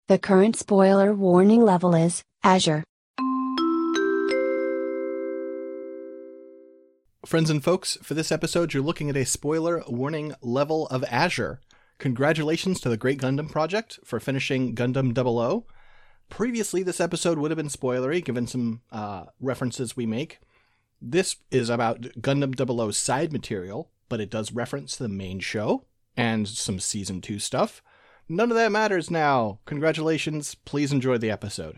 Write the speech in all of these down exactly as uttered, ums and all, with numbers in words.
The current spoiler warning level is Azure. Friends and folks, for this episode, you're looking at a spoiler warning level of Azure. Congratulations to the Great Gundam Project for finishing Gundam double oh. Previously, this episode would have been spoilery, given some uh, references we make. This is about Gundam double oh's side material, but it does reference the main show and some Season two stuff. None of that matters now. Congratulations. Please enjoy the episode.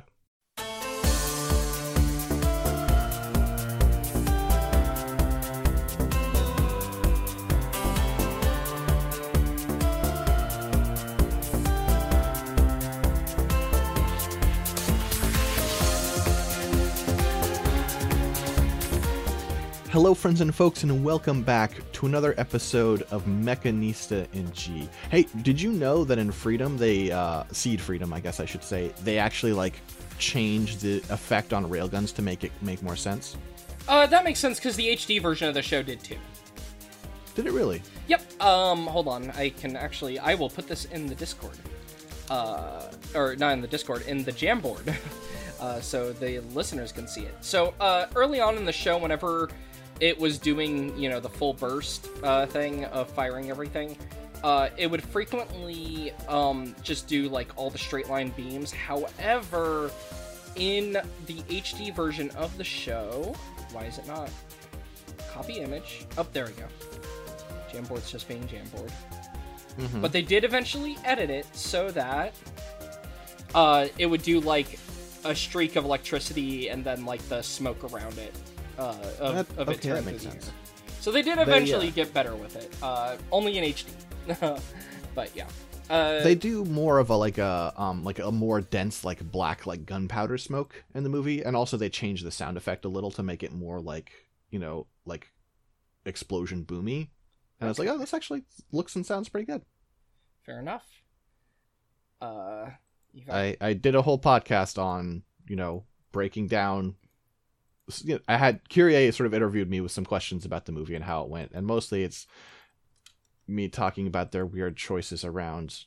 Hello, friends and folks, and welcome back to another episode of Mechanista in G. Hey, did you know that in Freedom, they, uh, Seed Freedom, I guess I should say, they actually, like, changed the effect on railguns to make it make more sense? Uh, that makes sense, because the H D version of the show did, too. Did it really? Yep, um, hold on, I can actually, I will put this in the Discord. Uh, or, not in the Discord, in the Jamboard, uh, so the listeners can see it. So, uh, early on in the show, whenever it was doing, you know, the full burst uh, thing of firing everything, uh, it would frequently um, just do, like, all the straight line beams. However, in the H D version of the show, why is it not? Copy image. Oh, there we go. Jamboard's just being Jamboard. Mm-hmm. But they did eventually edit it so that uh, it would do, like, a streak of electricity and then, like, the smoke around it. Uh, of, that, of it okay, that makes sense. So they did eventually they, uh, get better with it. Uh, only in H D. But yeah. Uh, they do more of a like a um like a more dense like black like gunpowder smoke in the movie, and also they change the sound effect a little to make it more like, you know, like explosion boomy. And okay. I was like, oh, this actually looks and sounds pretty good. Fair enough. Uh, got... I I did a whole podcast on, you know, breaking down. You know, I had Kyrie sort of interviewed me with some questions about the movie and how it went, and mostly it's me talking about their weird choices around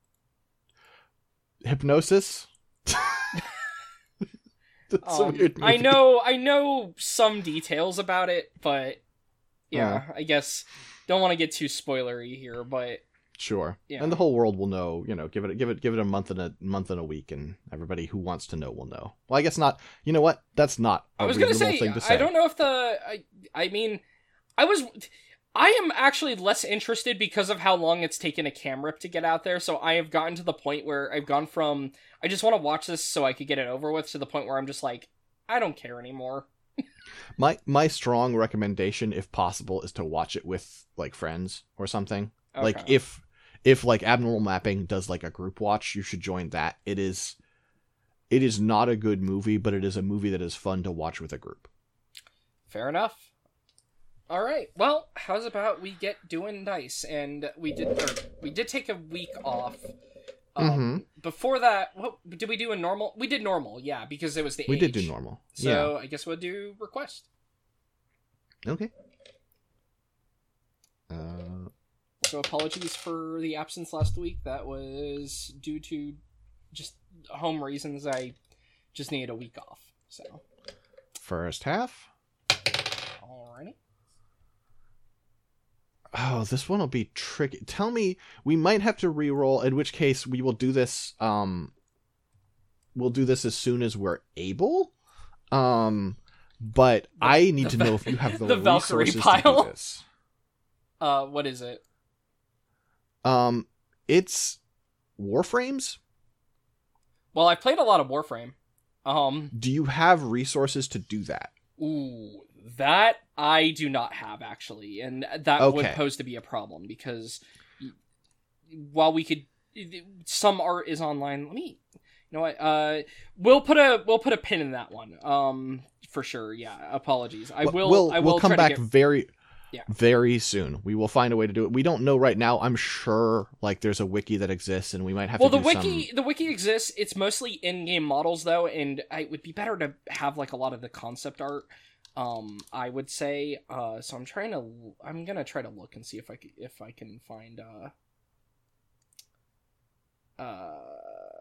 hypnosis. um, I know, I know some details about it, but yeah, uh, I guess don't want to get too spoilery here, but sure. Yeah. And the whole world will know, you know, give it give it give it a month and a month and a week, and everybody who wants to know will know. Well, I guess not. You know what? That's not a I was gonna say, thing to say. I don't know if the I I mean I was I am actually less interested because of how long it's taken a cam rip to get out there, so I have gotten to the point where I've gone from I just want to watch this so I could get it over with to the point where I'm just like, I don't care anymore. my my strong recommendation, if possible, is to watch it with like friends or something. Okay. Like if if like Abnormal Mapping does like a group watch, you should join that. It is it is not a good movie, but it is a movie that is fun to watch with a group. Fair enough. All right. Well, how's about we get doing dice? And we did or we did take a week off. Um, mm-hmm. Before that, what did we do a normal? We did normal, yeah, because it was the we age. did do normal. So yeah. I guess we'll do request. Okay. Uh. So apologies for the absence last week. That was due to just home reasons. I just needed a week off. So first half. Alrighty. Oh, this one will be tricky. Tell me, we might have to re-roll, in which case we will do this. Um, we'll do this as soon as we're able. Um, but the, I need to know if you have the, the resources Valkyrie pile. to do this. Uh, what is it? Um, it's Warframes. Well, I've played a lot of Warframe. Um, do you have resources to do that? Ooh, that I do not have, actually, and that okay. would pose to be a problem, because while we could, some art is online. Let me, you know what? Uh, we'll put a we'll put a pin in that one. Um, for sure. Yeah. Apologies. I will. We'll, I will we'll come try back to get... very. Yeah. Very soon. We will find a way to do it. We don't know right now. I'm sure like there's a wiki that exists, and we might have well, to do Well, the wiki some... the wiki exists. It's mostly in-game models though, and it would be better to have like a lot of the concept art. Um, I would say. Uh, so I'm trying to. I'm gonna try to look and see if I can, if I can find. Uh, uh,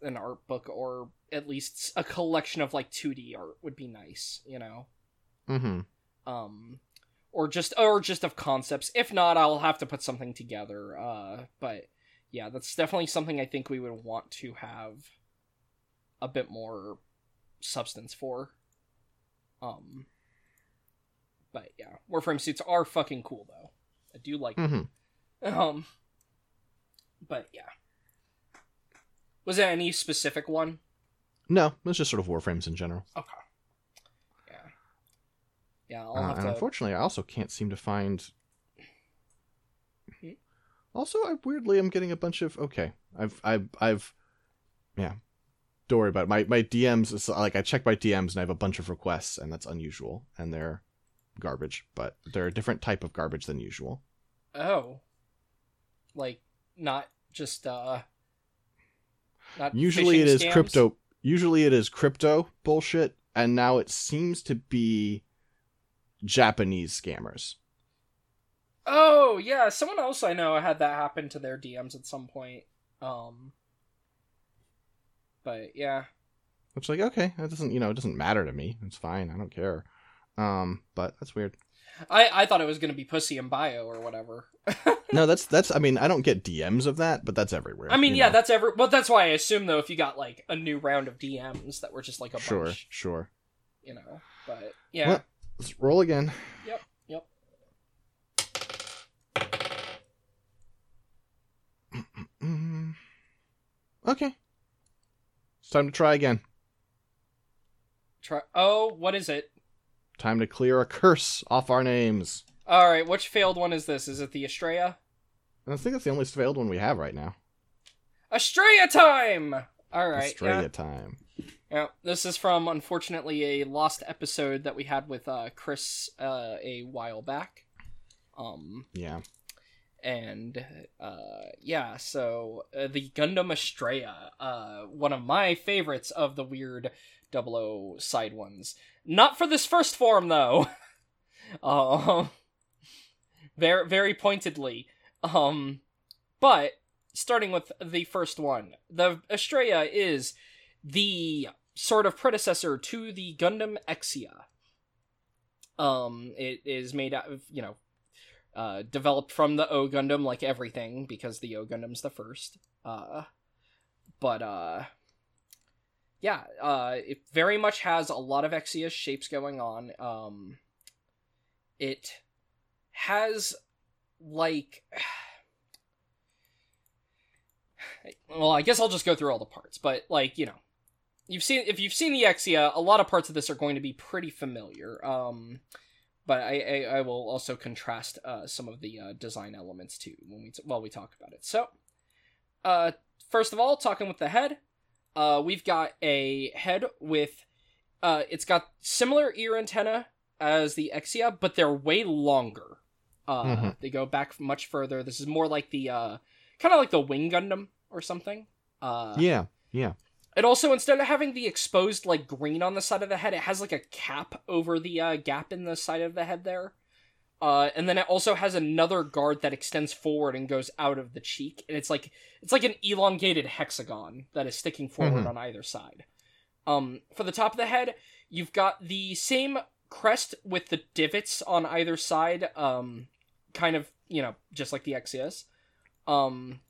an art book, or at least a collection of, like, two D art would be nice, you know? Mm-hmm. Um, or just, or just of concepts. If not, I'll have to put something together, uh, but, yeah, that's definitely something I think we would want to have a bit more substance for. Um, but, yeah, Warframe suits are fucking cool, though. I do like them. Mm-hmm. Um, but, yeah. Was there any specific one? No, it's just sort of Warframes in general. Okay. Yeah. Yeah, I'll Uh, have and to... unfortunately, I also can't seem to find... Hmm? Also, I weirdly am getting a bunch of... Okay, I've... I've... I've yeah. Don't worry about it. My, my D Ms, is, like, I check my D Ms and I have a bunch of requests, and that's unusual. And they're garbage, but they're a different type of garbage than usual. Oh. Like, not just, uh... Not Usually it is scams? crypto... Usually it is crypto bullshit, and now it seems to be Japanese scammers. Oh, yeah, someone else I know had that happen to their D Ms at some point. Um... But, yeah. Which, like, okay, that doesn't, you know, it doesn't matter to me. It's fine, I don't care. Um, but that's weird. I, I thought it was going to be Pussy in Bio or whatever. No, that's, that's, I mean, I don't get D Ms of that, but that's everywhere. I mean, you yeah, know? that's every... Well, that's why I assume, though, if you got, like, a new round of D Ms that were just, like, a Sure, bunch. sure. You know, but, yeah. Well, let's roll again. Yep, yep. Mm, okay. It's time to try again. Try... Oh, what is it? Time to clear a curse off our names. Alright, which failed one is this? Is it the Estrella? And I think that's the only failed one we have right now. Estrella time! Alright, Australia yeah. time. Yeah, this is from, unfortunately, a lost episode that we had with uh, Chris uh, a while back. Um, Yeah. And, uh, yeah, so uh, the Gundam Estrella, uh, one of my favorites of the weird double O side ones. Not for this first form, though. uh, very, very pointedly. Um, but, starting with the first one, the Estrella is the sort of predecessor to the Gundam Exia. Um, it is made out of, you know, uh, developed from the O Gundam, like everything, because the O Gundam's the first. Uh, but, uh, yeah, uh, it very much has a lot of Exia shapes going on. Um, it has, like... Well, I guess I'll just go through all the parts, but, like, you know, you've seen, if you've seen the Exia, a lot of parts of this are going to be pretty familiar. Um, but I, I, I will also contrast, uh, some of the, uh, design elements, too, when we, t- while we talk about it. So, uh, first of all, talking with the head, uh, we've got a head with, uh, it's got similar ear antenna as the Exia, but they're way longer. Uh, mm-hmm. They go back much further. This is more like the, uh, kind of like the Wing Gundam or something. Uh, yeah, yeah. It also, instead of having the exposed, like, green on the side of the head, it has, like, a cap over the uh, gap in the side of the head there. Uh, and then it also has another guard that extends forward and goes out of the cheek. And it's like it's like an elongated hexagon that is sticking forward mm-hmm. on either side. Um, for the top of the head, you've got the same crest with the divots on either side, um, kind of, you know, just like the Exia's. Um...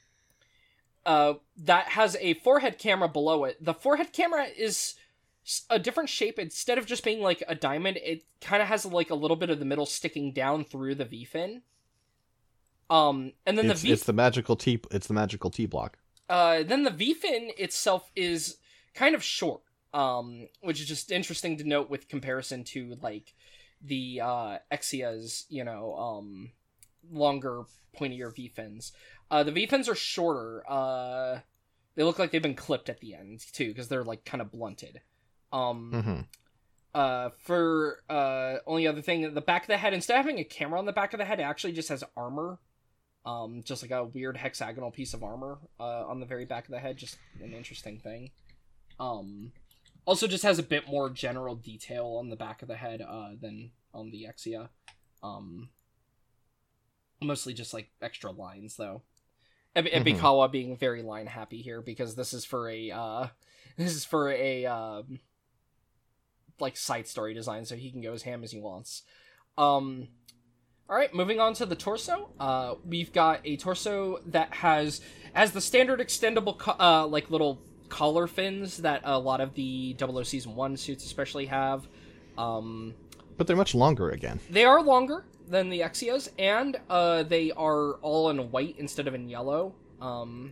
Uh, that has a forehead camera below it. The forehead camera is a different shape. Instead of just being like a diamond, it kind of has like a little bit of the middle sticking down through the V-fin. Um, and then it's, the V... It's the magical T... It's the magical T-block. Uh, then the V-fin itself is kind of short. Um, which is just interesting to note with comparison to, like, the, uh, Exia's, you know, um, longer, pointier V-fins. Uh, the V-fins are shorter. Uh, they look like they've been clipped at the end, too, because they're, like, kind of blunted. Um, mm-hmm. uh, for, uh, only other thing, the back of the head, instead of having a camera on the back of the head, it actually just has armor. Um, just like a weird hexagonal piece of armor, uh, on the very back of the head. Just an interesting thing. Um, also just has a bit more general detail on the back of the head, uh, than on the Exia. Um, mostly just, like, extra lines, though. Eb- Ebikawa being very line happy here because this is for a uh, this is for a um, like side story design, so he can go as ham as he wants. Um, all right, moving on to the torso. Uh, we've got a torso that has has the standard extendable co- uh, like little collar fins that a lot of the double O Season one suits especially have. Um, but they're much longer again. They are longer than the Exias, and uh, they are all in white instead of in yellow. Um,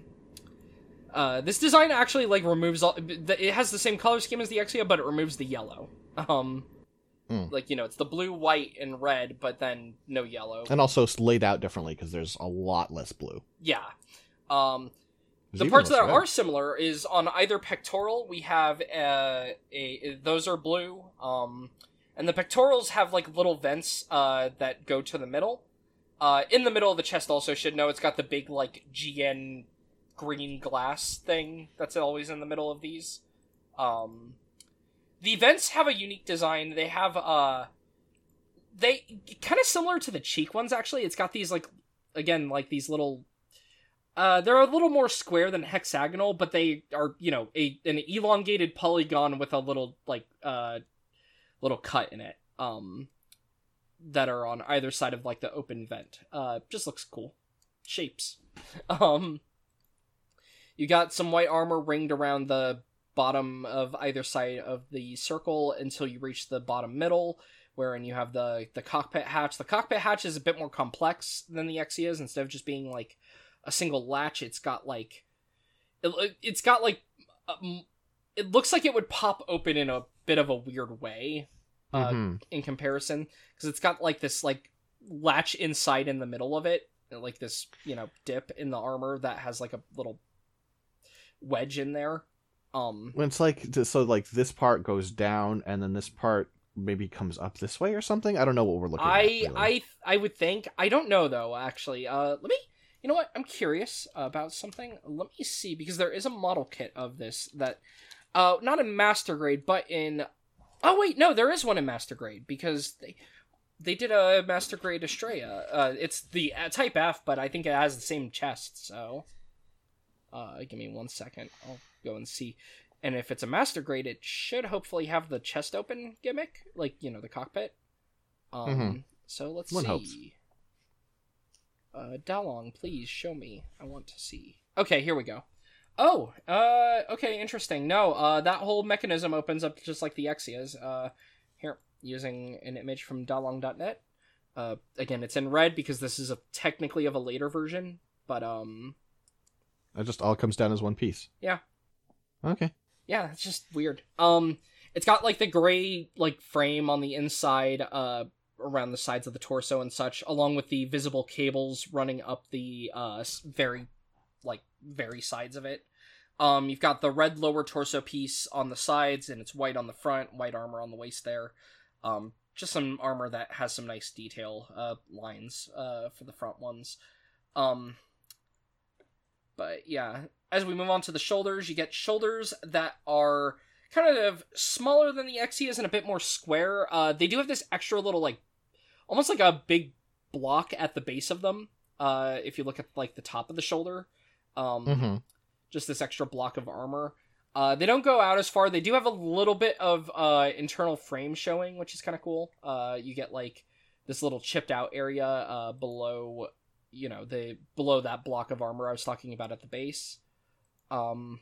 uh, this design actually like removes all. It has the same color scheme as the Exia, but it removes the yellow. Um, mm. Like, you know, it's the blue, white, and red, but then no yellow. And also it's laid out differently because there's a lot less blue. Yeah. Um, the parts that red. are similar is on either pectoral we have a, a those are blue. Um, and the pectorals have like little vents uh, that go to the middle. Uh, in the middle of the chest also should know it's got the big like G N green glass thing that's always in the middle of these. Um, the vents have a unique design. They have uh, they kind of similar to the cheek ones actually. It's got these like again like these little. Uh, they're a little more square than hexagonal, but they are, you know, a an elongated polygon with a little, like, uh, little cut in it, um, that are on either side of, like, the open vent. Uh, just looks cool. Shapes. Um, you got some white armor ringed around the bottom of either side of the circle until you reach the bottom middle, wherein you have the, the cockpit hatch. The cockpit hatch is a bit more complex than the Exias. Instead of just being, like, a single latch, it's got like it, it's got like um, it looks like it would pop open in a bit of a weird way uh, mm-hmm. in comparison, because it's got like this like latch inside in the middle of it, like this, you know, dip in the armor that has like a little wedge in there. Um when it's like so like this part goes down and then this part maybe comes up this way or something. I don't know what we're looking I at. Really. I I would think. I don't know though actually. Uh let me You know what? I'm curious about something. Let me see, because there is a model kit of this that, uh, not in Master Grade, but in... Oh, wait, no, there is one in Master Grade, because they they did a Master Grade Estrella. Uh, it's the uh, Type F, but I think it has the same chest, so... Uh, give me one second. I'll go and see. And if it's a Master Grade, it should hopefully have the chest open gimmick, like, you know, the cockpit. Um, mm-hmm. So let's one see. Hopes. Uh, Dalong, please show me. I want to see. Okay, here we go. Oh, uh, okay, interesting. No, uh, that whole mechanism opens up just like the Exias. Uh, here, using an image from dalong dot net. Uh, again, it's in red because this is a technically of a later version, but, um... It just all comes down as one piece. Yeah. Okay. Yeah, it's just weird. Um, it's got, like, the gray, like, frame on the inside, uh... around the sides of the torso and such, along with the visible cables running up the uh very like very sides of it. Um you've got the red lower torso piece on the sides, and it's white on the front, white armor on the waist there. Um just some armor that has some nice detail uh lines uh for the front ones. Um but yeah, as we move on to the shoulders, you get shoulders that are kind of smaller than the Exias and a bit more square. Uh they do have this extra little like almost like a big block at the base of them, uh, if you look at, like, the top of the shoulder. Um, mm-hmm. Just this extra block of armor. Uh, they don't go out as far. They do have a little bit of uh, internal frame showing, which is kind of cool. Uh, you get, like, this little chipped out area uh, below, you know, the below that block of armor I was talking about at the base. Um,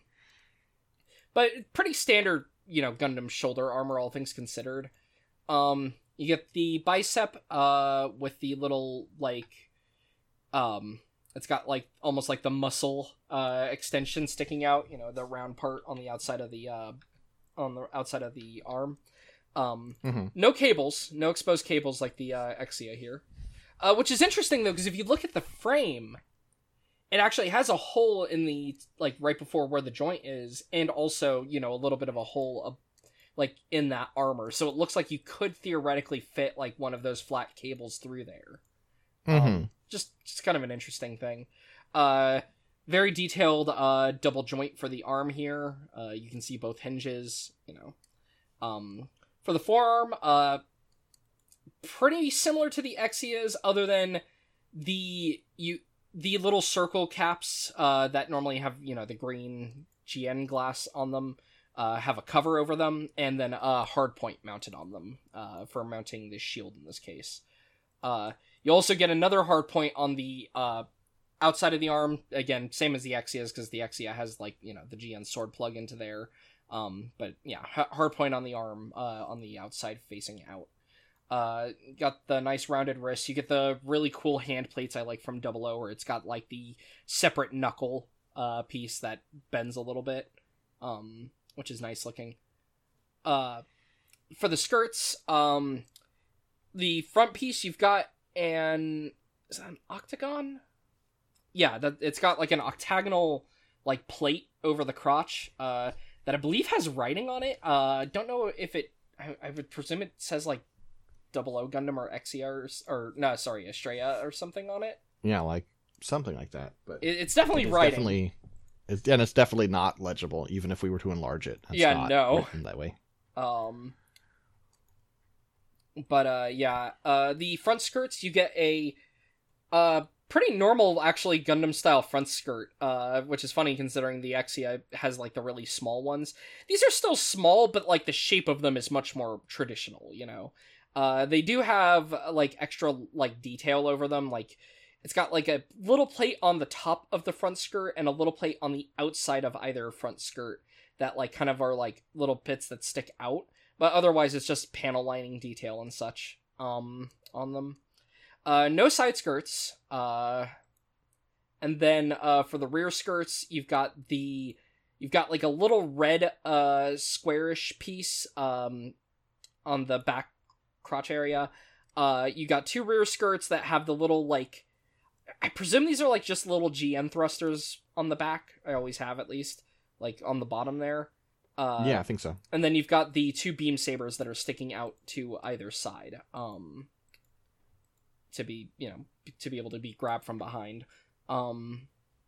but pretty standard, you know, Gundam shoulder armor, all things considered. Um... You get the bicep, uh, with the little, like, um, it's got, like, almost like the muscle, uh, extension sticking out, you know, the round part on the outside of the, uh, on the outside of the arm. Um, mm-hmm. No cables, no exposed cables like the, uh, Exia here. Uh, which is interesting, though, because if you look at the frame, it actually has a hole in the, like, right before where the joint is, and also, you know, a little bit of a hole ab- like in that armor, so it looks like you could theoretically fit like one of those flat cables through there. Mm-hmm. Um, just, just kind of an interesting thing. Uh, very detailed uh double joint for the arm here. Uh, you can see both hinges. You know, um, for the forearm, uh, pretty similar to the Exias, other than the you the little circle caps uh, that normally have, you know, the green G N glass on them uh, have a cover over them, and then a hard point mounted on them uh, for mounting the shield in this case. Uh, you also get another hard point on the uh, outside of the arm, again, same as the Exia's, because the Exia has, like, you know, the G N sword plug into there. Um, but, yeah, hard point on the arm, uh, on the outside facing out. Uh, got the nice rounded wrist. You get the really cool hand plates I like from Double O, where it's got, like, the separate knuckle, uh, piece that bends a little bit, um, which is nice looking. Uh, for the skirts, um, the front piece, you've got an, is that an octagon? Yeah, that it's got, like, an octagonal, like, plate over the crotch, uh, that I believe has writing on it. Uh, don't know if it, I, I would presume it says, like, Double O Gundam or Exia or, or no, sorry, Estrella or something on it. Yeah, like something like that. But it, it's definitely it's writing. Definitely, it's, and it's definitely not legible, even if we were to enlarge it. It's yeah, not no, written that way. Um, but uh, yeah, uh, the front skirts, you get a uh pretty normal, actually, Gundam style front skirt. Uh, which is funny considering the Exia has like the really small ones. These are still small, but like the shape of them is much more traditional. You know. Uh, they do have, like, extra, like, detail over them, like, it's got, like, a little plate on the top of the front skirt, and a little plate on the outside of either front skirt, that, like, kind of are, like, little bits that stick out, but otherwise it's just panel lining detail and such, um, on them. Uh, no side skirts, uh, and then, uh, for the rear skirts, you've got the, you've got, like, a little red, uh, squarish piece, um, on the back crotch area. Uh, you got two rear skirts that have the little, like, I presume these are, like, just little G N thrusters on the back. I always have, at least, like, on the bottom there. Uh, yeah, I think so. And then you've got the two beam sabers that are sticking out to either side, um, to be, you know, to be able to be grabbed from behind. Um,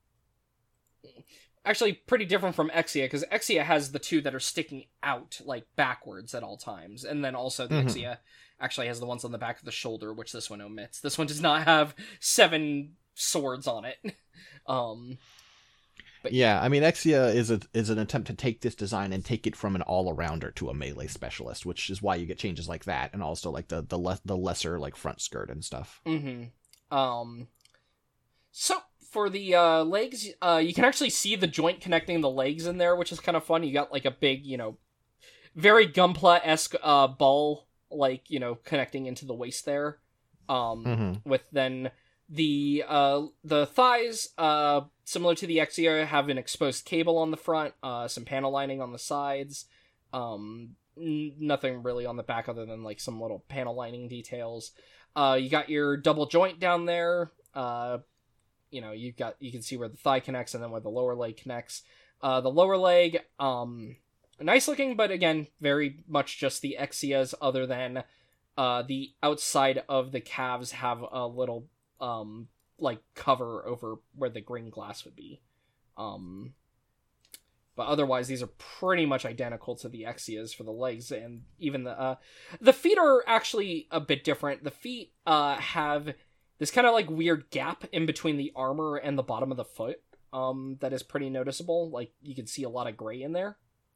actually, pretty different from Exia, because Exia has the two that are sticking out, like, backwards at all times, and then also the mm-hmm. Exia actually has the ones on the back of the shoulder, which this one omits. This one does not have seven swords on it. um, but yeah, I mean, Exia is a is an attempt to take this design and take it from an all-arounder to a melee specialist, which is why you get changes like that, and also, like, the the, le- the lesser, like, front skirt and stuff. Mm-hmm. Um, so... For the uh, legs, uh, you can actually see the joint connecting the legs in there, which is kind of fun. You got, like, a big, you know, very Gunpla-esque uh, ball, like, you know, connecting into the waist there. Um, mm-hmm. With then the uh, the thighs, uh, similar to the Exia, have an exposed cable on the front, uh, some panel lining on the sides. Um, n- nothing really on the back other than, like, some little panel lining details. Uh, you got your double joint down there, uh... You know, you've got, you can see where the thigh connects and then where the lower leg connects. Uh, the lower leg, um, nice looking, but again, very much just the Exias, other than, uh, the outside of the calves have a little, um, like, cover over where the green glass would be. Um, but otherwise, these are pretty much identical to the Exias for the legs, and even the, uh, the feet are actually a bit different. The feet, uh, have this kind of, like, weird gap in between the armor and the bottom of the foot, um, that is pretty noticeable. Like, you can see a lot of gray in there.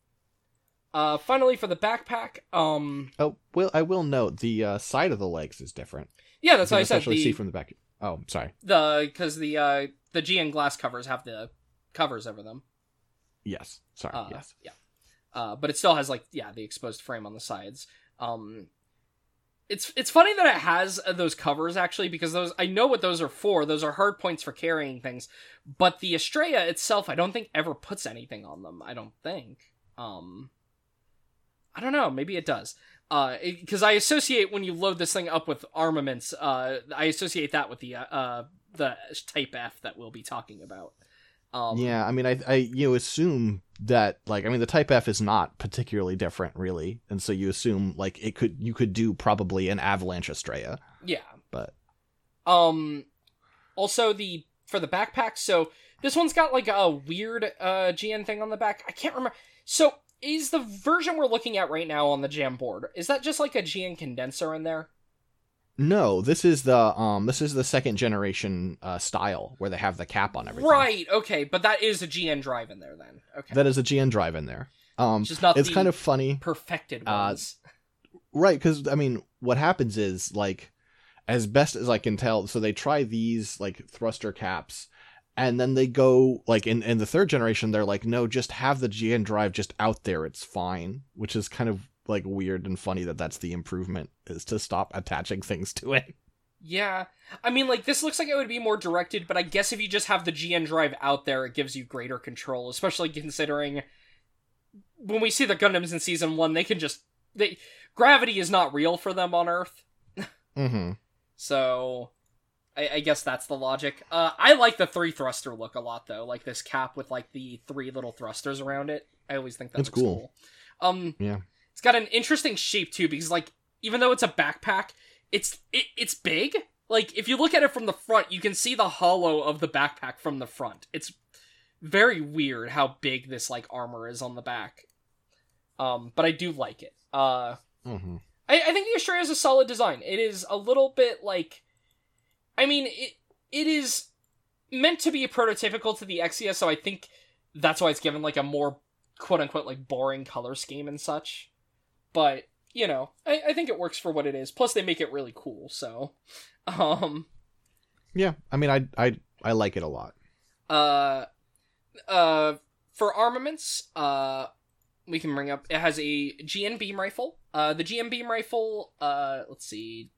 Uh, finally, for the backpack, um... Oh, well, I will note, the uh, side of the legs is different. Yeah, that's what I said. Especially the, see from the back. Oh, sorry. The, because the, uh, the G N glass covers have the covers over them. Yes. Sorry, uh, yes. Yeah. Uh, but it still has, like, yeah, the exposed frame on the sides. Um... It's it's funny that it has those covers, actually, because those, I know what those are for. Those are hard points for carrying things. But the Estrella itself, I don't think ever puts anything on them. I don't think. Um, I don't know. Maybe it does. Uh, because I associate when you load this thing up with armaments, uh, I associate that with the uh, uh the Type F that we'll be talking about. Um, yeah, I mean, I, I, you assume that, like, I mean, the Type F is not particularly different, really, and so you assume, like, it could, you could do probably an Avalanche Estrella. Yeah, but, um, also the for the backpack, so this one's got like a weird uh G N thing on the back. I can't remember. So is the version we're looking at right now on the Jamboard, is that just like a G N condenser in there? No, this is the um this is the second generation uh, style where they have the cap on everything. Right. Okay, but that is a G N drive in there then. Okay. That is a G N drive in there. Um, Just not it's the kind of funny. Perfected Uh, ones. Right, because, I mean, what happens is, like, as best as I can tell, so they try these, like, thruster caps, and then they go, like, in, in the third generation, they're like, no, just have the G N drive just out there, it's fine, which is kind of, like, weird and funny that that's the improvement, is to stop attaching things to it. Yeah. I mean, like, this looks like it would be more directed, but I guess if you just have the G N drive out there, it gives you greater control, especially considering when we see the Gundams in Season one, they can just... they gravity is not real for them on Earth. Mm-hmm. So, I, I guess that's the logic. Uh, I like the three thruster look a lot, though. Like, this cap with, like, the three little thrusters around it. I always think that It's looks cool. cool. Um, Yeah. It's got an interesting shape, too, because, like, even though it's a backpack, it's it, it's big. Like, if you look at it from the front, you can see the hollow of the backpack from the front. It's very weird how big this, like, armor is on the back. Um, but I do like it. Uh, Mm-hmm. I, I think the Astrea is a solid design. It is a little bit, like... I mean, it it is meant to be prototypical to the Exia, so I think that's why it's given, like, a more, quote-unquote, like, boring color scheme and such. But, you know, I, I think it works for what it is. Plus, they make it really cool, so... Um... Yeah, I mean, I, I, I like it a lot. Uh... Uh... For armaments, uh... we can bring up... It has a G N beam rifle. Uh, the G N beam rifle, uh, let's see.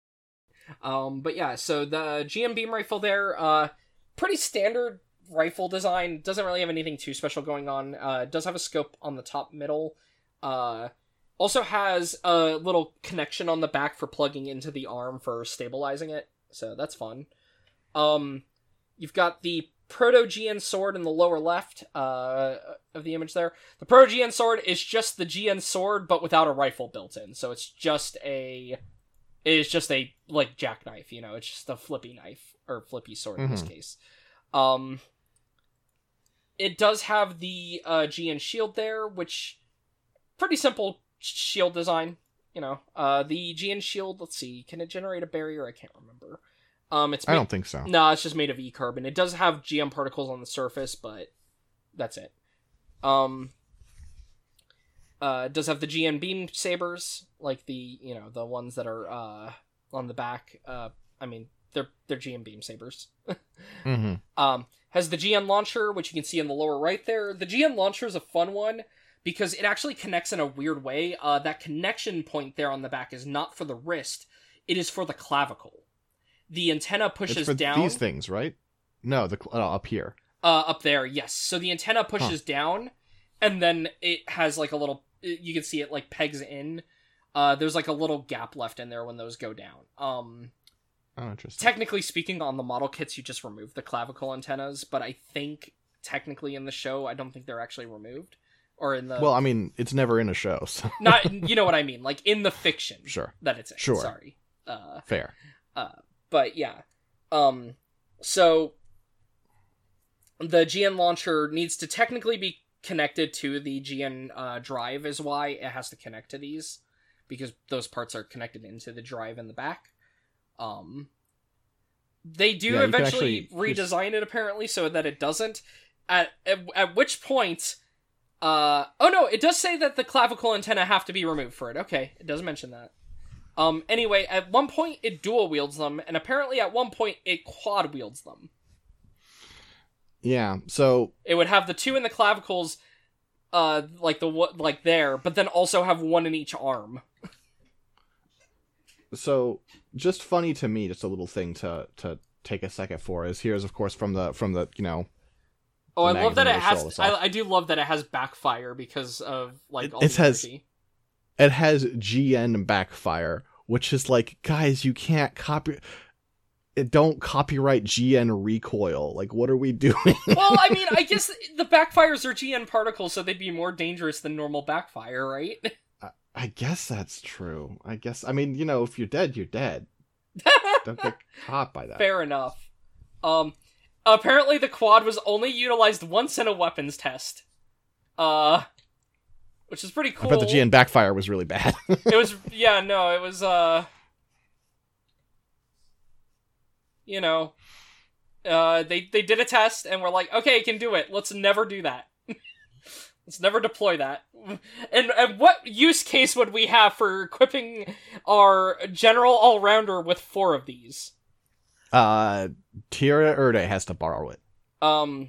Um, but yeah, so the G N beam rifle there, uh, pretty standard rifle design. Doesn't really have anything too special going on. Uh, it does have a scope on the top middle. Uh, also has a little connection on the back for plugging into the arm for stabilizing it. So that's fun. Um, you've got the Proto-G N sword in the lower left uh, of the image there. The Proto-G N sword is just the G N sword, but without a rifle built in. So it's just a... It's just a, like, jackknife, you know? It's just a flippy knife, or flippy sword in Mm-hmm. this case. Um, it does have the uh, G N shield there, which... Pretty simple shield design, you know. Uh, the G N shield, let's see, can it generate a barrier? I can't remember. Um, it's I made, don't think so. No, it's just made of E-carbon. It does have G M particles on the surface, but that's it. Um, uh, it does have the G N beam sabers, like the, you know, the ones that are uh, on the back. Uh, I mean, they're they're G M beam sabers. Mm-hmm. Um, has the G N launcher, which you can see in the lower right there. The G N launcher is a fun one because it actually connects in a weird way. Uh, that connection point there on the back is not for the wrist. It is for the clavicle. The antenna pushes It's for down. these things, right? No, the uh, up here. Uh, up there, yes. So the antenna pushes huh. down, and then it has like a little... You can see it like pegs in. Uh, there's like a little gap left in there when those go down. Um, oh, interesting. Technically speaking, on the model kits, you just remove the clavicle antennas, but I think technically in the show, I don't think they're actually removed. Or in the... Well, I mean, it's never in a show, so... Not, you know what I mean, like in the fiction. Sure. That it's in. Sure. Sorry. Uh, Fair. Uh, but yeah. Um, so the G N launcher needs to technically be connected to the G N uh, drive is why it has to connect to these, because those parts are connected into the drive in the back. Um, they do Yeah, you can eventually actually- redesign it apparently so that it doesn't. At, at at which point, uh, oh no, it does say that the clavicle antenna have to be removed for it. Okay, it does mention that. Um, anyway, at one point it dual wields them, and apparently at one point it quad wields them. Yeah, so... It would have the two in the clavicles, uh, like the like there, but then also have one in each arm. So, just funny to me, just a little thing to, to take a second for, is here's, of course, from the, from the you know... Oh, I love that it magazine has, they show us I, I do love that it has backfire because of, like, It- all it the has- energy. It has G N backfire, which is like, guys, you can't copy... It don't copyright G N recoil. Like, what are we doing? Well, I mean, I guess the backfires are G N particles, so they'd be more dangerous than normal backfire, right? I, I guess that's true. I guess, I mean, you know, if you're dead, you're dead. Don't get caught by that. Fair enough. Um, apparently the quad was only utilized once in a weapons test. Uh, which is pretty cool. I bet the G N backfire was really bad. It was, yeah, no, it was, uh... you know, uh, they, they did a test, and we're like, okay, it can do it. Let's never do that. Let's never deploy that. And, and what use case would we have for equipping our general all-rounder with four of these? Uh, Tira Erde has to borrow it. Um,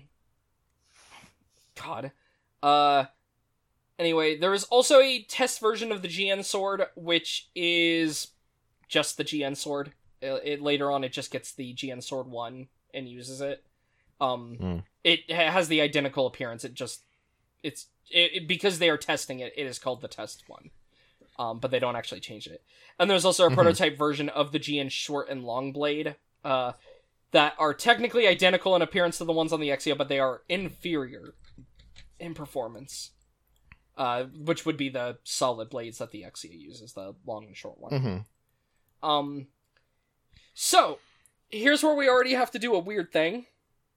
God. Uh, anyway, there is also a test version of the G N sword, which is just the G N sword. It, it later on, it just gets the G N sword one and uses it. Um, mm. It has the identical appearance. It just, it's, it, it, because they are testing it, it is called the test one. Um, but they don't actually change it. And there's also a mm-hmm. prototype version of the G N short and long blade, uh, that are technically identical in appearance to the ones on the Exia, but they are inferior in performance. Uh, which would be the solid blades that the Exia uses, the long and short one. Mm-hmm. Um, so, here's where we already have to do a weird thing.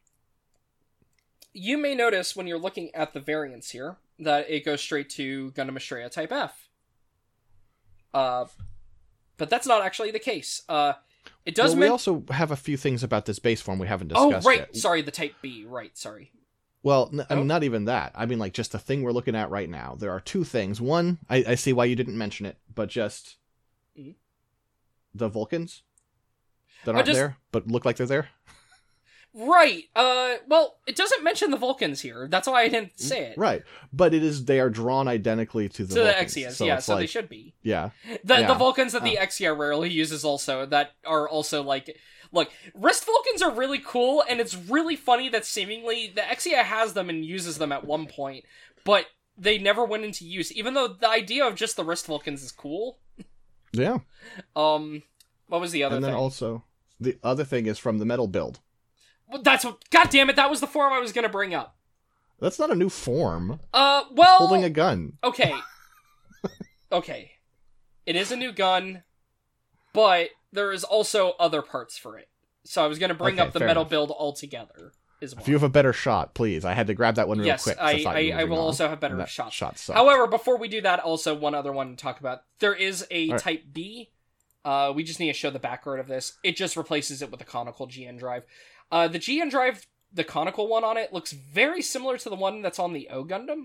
You may notice when you're looking at the variants here, that it goes straight to Gundam Estrella Type F. Uh, but that's not actually the case. Uh, it does. Well, we men- also have a few things about this base form we haven't discussed Oh, right. yet. Sorry, the Type B. Right, sorry. Well, n- I mean, Oh. not even that. I mean, like, just the thing we're looking at right now. There are two things. One, I, I see why you didn't mention it, but just Mhm. the Vulcans that Oh, aren't just- there, but look like they're there. Right. Uh, well, it doesn't mention the Vulcans here. That's why I didn't say it. Right. But it is, they are drawn identically to the To the Vulcans. Exias, so yeah, it's so like, they should be. Yeah. The, yeah. the Vulcans that the Uh. Exia rarely uses also, that are also like... Look, wrist Vulcans are really cool, and it's really funny that seemingly the Exia has them and uses them at one point, but they never went into use, even though the idea of just the wrist Vulcans is cool. Yeah. Um, what was the other and then thing? also, the other thing is from the metal build. Well, that's what... God damn it, that was the form I was gonna bring up. That's not a new form. Uh, well... It's holding a gun. Okay. Okay. It is a new gun, but there is also other parts for it. So I was going to bring Okay, up the fair metal enough. build altogether as well. If you have a better shot, please. I had to grab that one real yes, quick. 'cause I, thought I, you were I moving will on. also have better And that shots. Shot sucked. However, before we do that, also one other one to talk about. There is a right. Type B. Uh, we just need to show the background of this. It just replaces it with a conical G N drive. Uh, the G N drive, the conical one on it, looks very similar to the one that's on the O Gundam.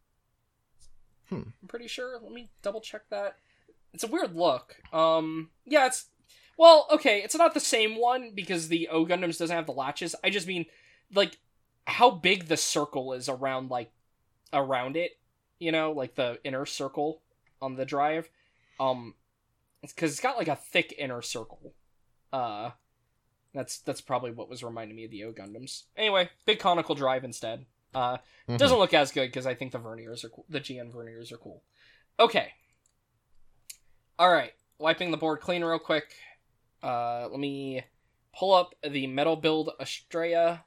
Hmm. I'm pretty sure. Let me double check that. It's a weird look. Um, yeah, it's... Well, okay, it's not the same one, because the O Gundams doesn't have the latches. I just mean, like, how big the circle is around, like, around it. You know, like the inner circle on the drive. Um, it's because it's got, like, a thick inner circle. Uh, that's that's probably what was reminding me of the O Gundams. Anyway, big conical drive instead. Uh, Mhm. doesn't look as good, because I think the verniers are cool. The G N verniers are cool. Okay. Alright, wiping the board clean real quick. Uh, let me pull up the metal build Estrella.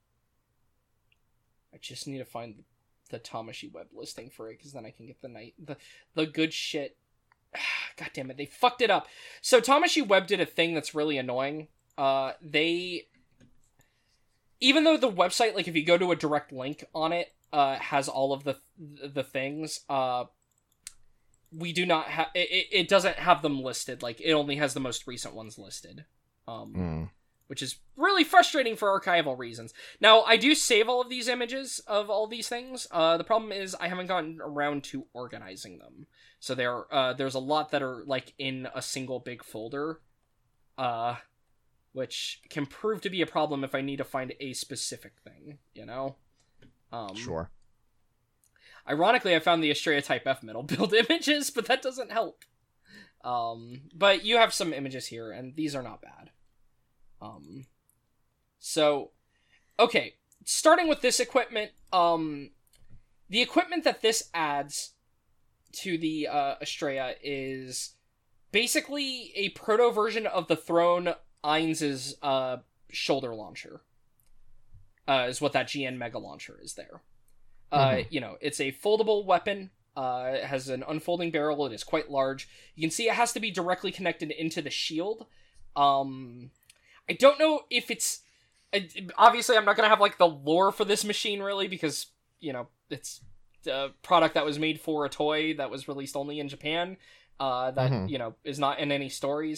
I just need to find the Tamashii web listing for it, because then I can get the night the the good shit. God damn it, they fucked it up. So Tamashii web did a thing that's really annoying. Uh, they, even though the website, like if you go to a direct link on it, uh, has all of the the things. Uh. We do not have... It, it doesn't have them listed. Like, it only has the most recent ones listed. Um, Mm. Which is really frustrating for archival reasons. Now, I do save all of these images of all these things. Uh, the problem is I haven't gotten around to organizing them. So there, uh, there's a lot that are, like, in a single big folder. Uh, which can prove to be a problem if I need to find a specific thing, you know? Um, Sure. Ironically, I found the Estrella Type F metal build images, but that doesn't help. Um, but you have some images here, and these are not bad. Um, so, okay, starting with this equipment, um, the equipment that this adds to the uh, Estrella is basically a proto version of the Throne Ainz's uh, shoulder launcher. Uh, is what that G N Mega Launcher is there. Uh, Mhm. you know, it's a foldable weapon. Uh, it has an unfolding barrel. It is quite large. You can see it has to be directly connected into the shield. Um, I don't know if it's... Obviously, I'm not going to have, like, the lore for this machine, really, because, you know, it's a product that was made for a toy that was released only in Japan, uh, that, Mhm. you know, is not in any stories.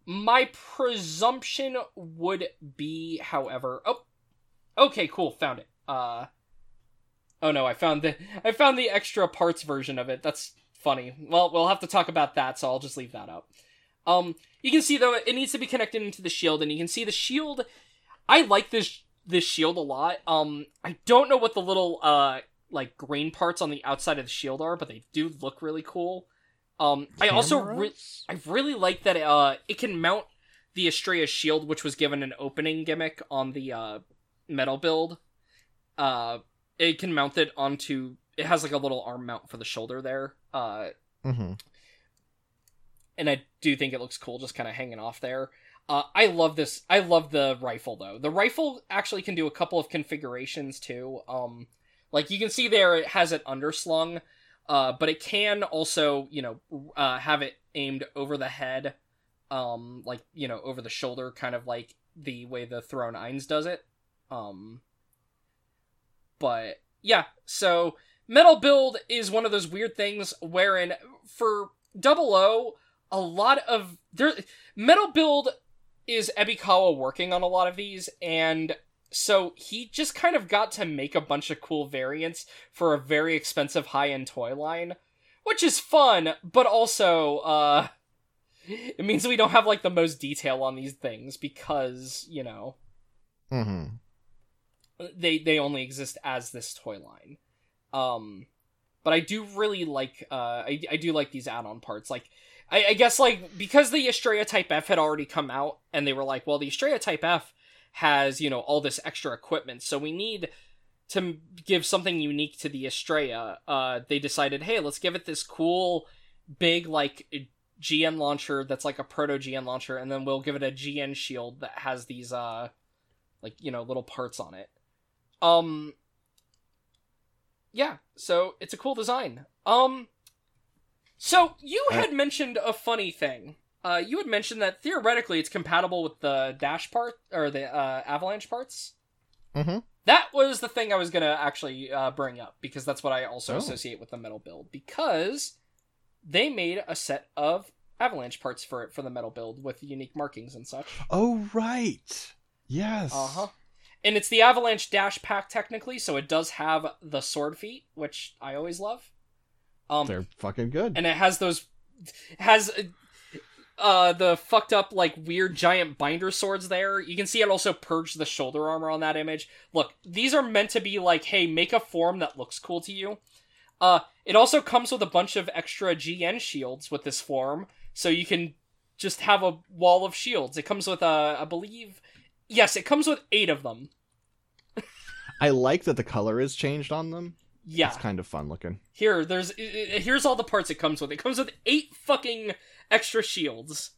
My presumption would be, however... Oh, okay, cool, found it. Uh, oh no, I found the I found the extra parts version of it. That's funny. Well, we'll have to talk about that, so I'll just leave that up. Um, you can see, though, it needs to be connected into the shield, and you can see the shield... I like this this shield a lot. Um, I don't know what the little, uh, like, grain parts on the outside of the shield are, but they do look really cool. Um, I also re- I really like that uh, it can mount the Estrella shield, which was given an opening gimmick on the uh, metal build. Uh, it can mount it onto... It has, like, a little arm mount for the shoulder there. Uh, mm-hmm. And I do think it looks cool just kind of hanging off there. Uh, I love this. I love the rifle, though. The rifle actually can do a couple of configurations, too. Um, like, you can see there it has it underslung, uh, but it can also, you know, uh, have it aimed over the head, um, like, you know, over the shoulder, kind of like the way the Throne Eins does it. Um, but, yeah, so Metal Build is one of those weird things wherein, for Double O, a lot of... there Metal Build... is Ebikawa working on a lot of these, and so he just kind of got to make a bunch of cool variants for a very expensive high-end toy line, which is fun, but also, uh, it means we don't have, like, the most detail on these things, because, you know, mm-hmm. they, they only exist as this toy line. Um, but I do really like, uh, I, I do like these add-on parts, like, I, I guess, like, because the Estrella Type F had already come out, and they were like, well, the Estrella Type F has, you know, all this extra equipment, so we need to give something unique to the Estrella. Uh, they decided, hey, let's give it this cool, big, like, G N launcher that's like a proto-G N launcher, and then we'll give it a G N shield that has these, uh, like, you know, little parts on it. Um, yeah, so it's a cool design. Um... So, you had mentioned a funny thing. Uh, you had mentioned that theoretically it's compatible with the dash part, or the uh, avalanche parts. Mm-hmm. That was the thing I was going to actually uh, bring up, because that's what I also oh. associate with the metal build, because they made a set of avalanche parts for it for the metal build with unique markings and such. Oh, right. Yes. Uh-huh. And it's the avalanche dash pack, technically, so it does have the sword feet, which I always love. Um, They're fucking good. And it has those... has uh, the fucked up, like, weird giant binder swords there. You can see it also purged the shoulder armor on that image. Look, these are meant to be like, hey, make a form that looks cool to you. Uh, it also comes with a bunch of extra G N shields with this form, so you can just have a wall of shields. It comes with, uh, I believe... Yes, it comes with eight of them. I like that the color is changed on them. Yeah. It's kind of fun looking. Here, there's here's all the parts it comes with. It comes with eight fucking extra shields.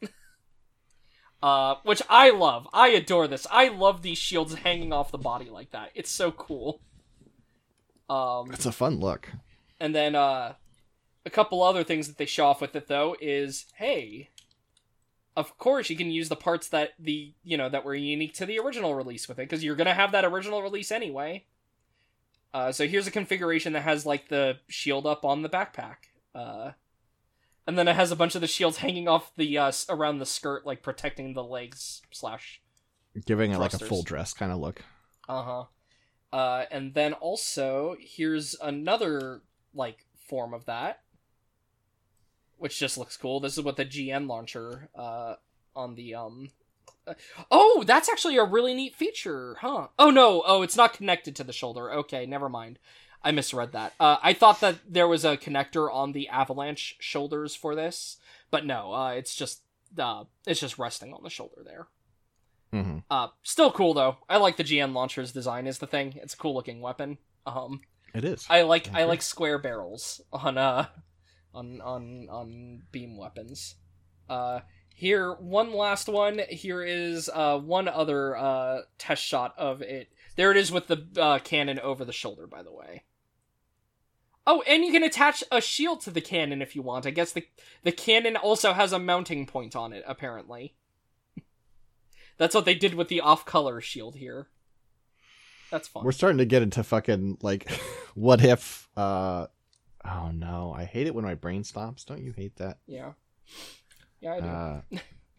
uh, which I love. I adore this. I love these shields hanging off the body like that. It's so cool. Um, it's a fun look. And then, uh, a couple other things that they show off with it, though, is, hey, of course you can use the parts that the, you know, that were unique to the original release with it, because you're gonna have that original release anyway. Uh, so here's a configuration that has, like, the shield up on the backpack. Uh, and then it has a bunch of the shields hanging off the, uh, around the skirt, like, protecting the legs slash giving it, thrusters. like, a full dress kind of look. Uh-huh. Uh, and then also, here's another, like, form of that, which just looks cool. This is what the G N launcher, uh, on the, um... Oh, that's actually a really neat feature, huh? Oh, no. Oh, it's not connected to the shoulder. Okay, never mind. I misread that. Uh, I thought that there was a connector on the avalanche shoulders for this, but no, uh, it's just, uh, it's just resting on the shoulder there. Mm-hmm. Uh, still cool, though. I like the G N launcher's design is the thing. It's a cool-looking weapon. Um, it is. I like, I, I like square barrels on, uh, on, on, on beam weapons. Uh... Here, one last one. Here is uh, one other uh, test shot of it. There it is with the uh, cannon over the shoulder, by the way. Oh, and you can attach a shield to the cannon if you want. I guess the the cannon also has a mounting point on it, apparently. That's what they did with the off-color shield here. That's fun. We're starting to get into fucking, like, what if... Uh... Oh, no. I hate it when my brain stops. Don't you hate that? Yeah. Yeah, I do. Uh,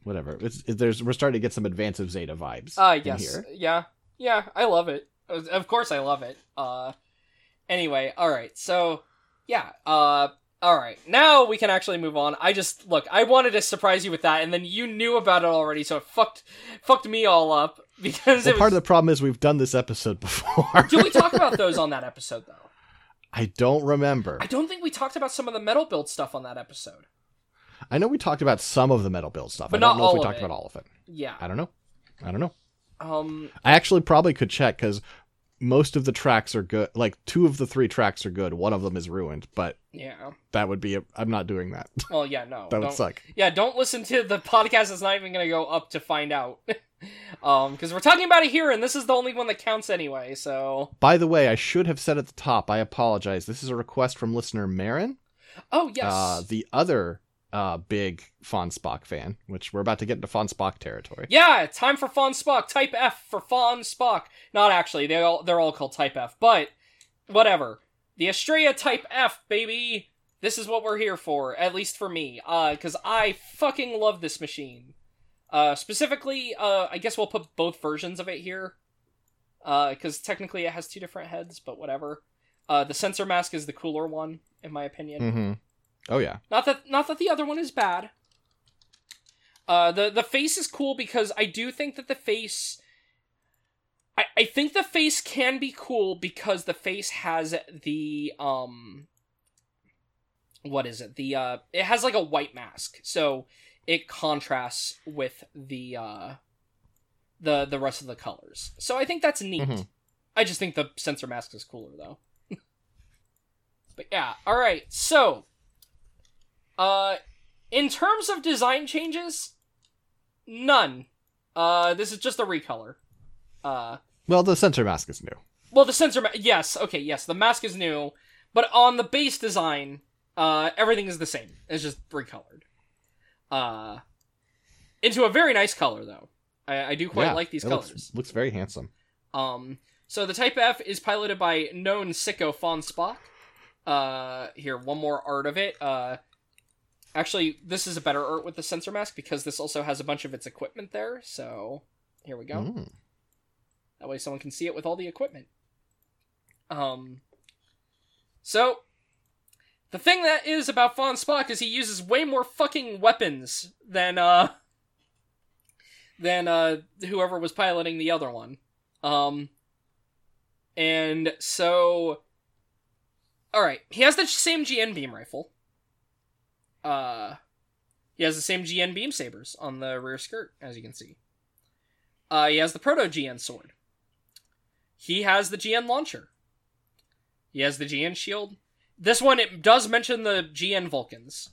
whatever. It's it, there's we're starting to get some Advance of Zeta vibes. Uh, in yes. here. Yeah. Yeah, I love it. Of course I love it. Uh, anyway, alright, so, yeah, uh, alright, now we can actually move on. I just, look, I wanted to surprise you with that, and then you knew about it already, so it fucked, fucked me all up, because well, it was... part of the problem is we've done this episode before. Did we talk about those on that episode, though? I don't remember. I don't think we talked about some of the metal build stuff on that episode. I know we talked about some of the metal build stuff. But I don't not know if all we of talked it. about all of it. Yeah. I don't know. I don't know. Um, I actually probably could check, because most of the tracks are good. Like, two of the three tracks are good. One of them is ruined, but yeah. that would be... A, I'm not doing that. Well, yeah, no. That would don't- suck. Yeah, don't listen to the podcast that's not even going to go up to find out. um, because we're talking about it here, and this is the only one that counts anyway, so... By the way, I should have said at the top, I apologize. This is a request from listener Marin. Oh, yes. Uh, the other uh, big Fawn Spock fan, which we're about to get into Fawn Spock territory. Yeah, time for Fawn Spock. Type F for Fawn Spock. Not actually, they all they're all called Type F, but whatever. The Estrella Type F, baby. This is what we're here for, at least for me. Uh, cause I fucking love this machine. Uh, specifically, uh, I guess we'll put both versions of it here. Uh, cause technically it has two different heads, but whatever. Uh, the sensor mask is the cooler one, in my opinion. Mm-hmm. Oh, yeah. Not that not that the other one is bad. Uh, the, the face is cool because I do think that the face... I, I think the face can be cool because the face has the, um... What is it? The, uh... It has, like, a white mask, so it contrasts with the, uh... The, the rest of the colors. So I think that's neat. Mhm. I just think the sensor mask is cooler, though. But yeah, alright, so... Uh, in terms of design changes, none. Uh, this is just a recolor. Uh, Well, the sensor mask is new. well, the sensor, ma- yes, okay, yes, the mask is new, but on the base design, uh, everything is the same. It's just recolored. Uh, into a very nice color, though. I, I do quite Yeah, like these it colors. Looks, looks very handsome. Um, so the Type F is piloted by known sicko Fawn Spock. Uh, here, one more art of it. Uh, actually, this is a better art with the sensor mask because this also has a bunch of its equipment there, so here we go. Mm. That way someone can see it with all the equipment. Um, so, the thing that is about Fawn Spock is he uses way more fucking weapons than, uh, than, uh, whoever was piloting the other one. Um, and so, alright, he has the same G N beam rifle. Uh, he has the same G N beam sabers on the rear skirt, as you can see. Uh, he has the Proto-G N sword. He has the G N launcher. He has the G N shield. This one, it does mention the G N Vulcans.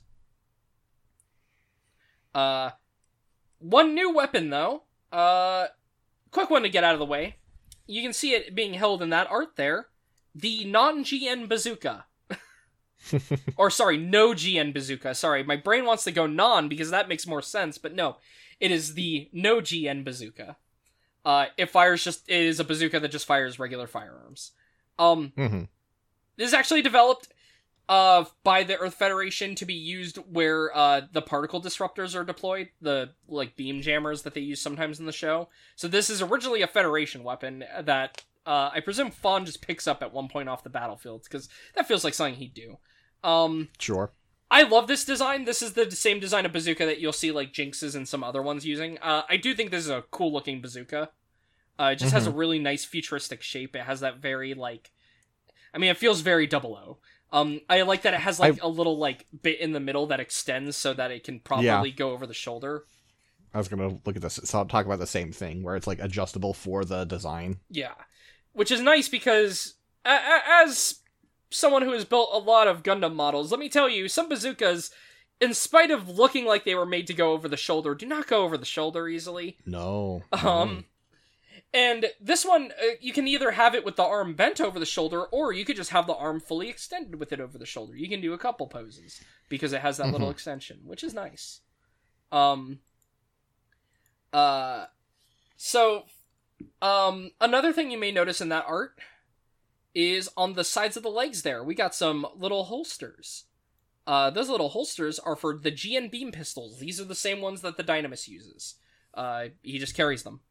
Uh, one new weapon, though. Uh, quick one to get out of the way. You can see it being held in that art there. The non-G N bazooka. Or, sorry, no G N bazooka. Sorry, my brain wants to go non because that makes more sense, but no. It is the no G N bazooka. Uh, it fires just, it is a bazooka that just fires regular firearms. Um, Mm-hmm. This is actually developed, uh, by the Earth Federation to be used where, uh, the particle disruptors are deployed. The, like, beam jammers that they use sometimes in the show. So this is originally a Federation weapon that, uh, I presume Fawn just picks up at one point off the battlefield, because that feels like something he'd do. Um, Sure. I love this design. This is the same design of bazooka that you'll see, like, Jinx's and some other ones using. Uh, I do think this is a cool-looking bazooka. Uh, it just has a really nice futuristic shape. It has that very, like... I mean, it feels very double O. Um, I like that it has, like, I... a little, like, bit in the middle that extends so that it can properly Yeah. go over the shoulder. I was going to look at this, so I'll talk about the same thing, where it's, like, adjustable for the design. Yeah. Which is nice because, a- a- as someone who has built a lot of Gundam models, let me tell you, some bazookas, in spite of looking like they were made to go over the shoulder, do not go over the shoulder easily. No. Um, and this one, uh, you can either have it with the arm bent over the shoulder, or you could just have the arm fully extended with it over the shoulder. You can do a couple poses, because it has that little extension, which is nice. Um, uh, so, um, another thing you may notice in that art is on the sides of the legs there, we got some little holsters. Uh, those little holsters are for the G N beam pistols. These are the same ones that the Dynamis uses. Uh, he just carries them.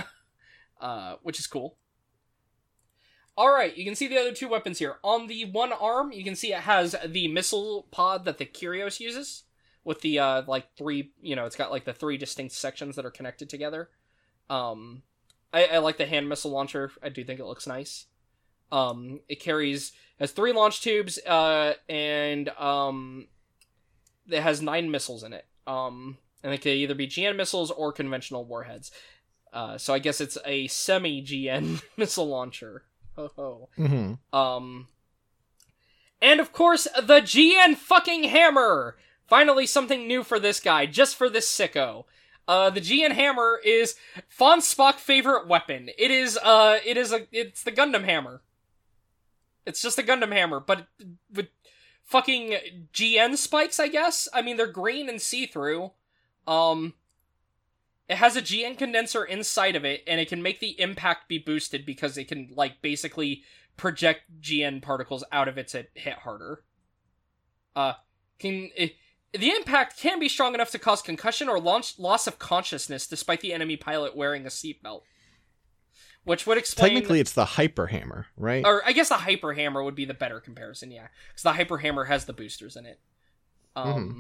uh, which is cool. Alright, you can see the other two weapons here. On the one arm, you can see it has the missile pod that the Kyrios uses. With the, uh, like, three, you know, it's got, like, the three distinct sections that are connected together. Um, I, I like the hand missile launcher. I do think it looks nice. Um, it carries, has three launch tubes, uh, and, um, it has nine missiles in it. Um, and they can either be G N missiles or conventional warheads. Uh, so I guess it's a semi-G N missile launcher. Ho ho. Mm-hmm. Um, and of course, the G N fucking hammer! Finally something new for this guy, just for this sicko. Uh, the G N hammer is Von Spock's favorite weapon. It is, uh, it is a, it's the Gundam hammer. It's just a Gundam hammer, but with fucking G N spikes, I guess? I mean, they're green and see-through. Um, it has a G N condenser inside of it, and it can make the impact be boosted because it can, like, basically project G N particles out of it to hit harder. Uh, can... It, The impact can be strong enough to cause concussion or launch, loss of consciousness despite the enemy pilot wearing a seatbelt. Which would explain... Technically, it's the Hyper Hammer, right? Or I guess the Hyper Hammer would be the better comparison, yeah. Because the Hyper Hammer has the boosters in it. Um, mm-hmm.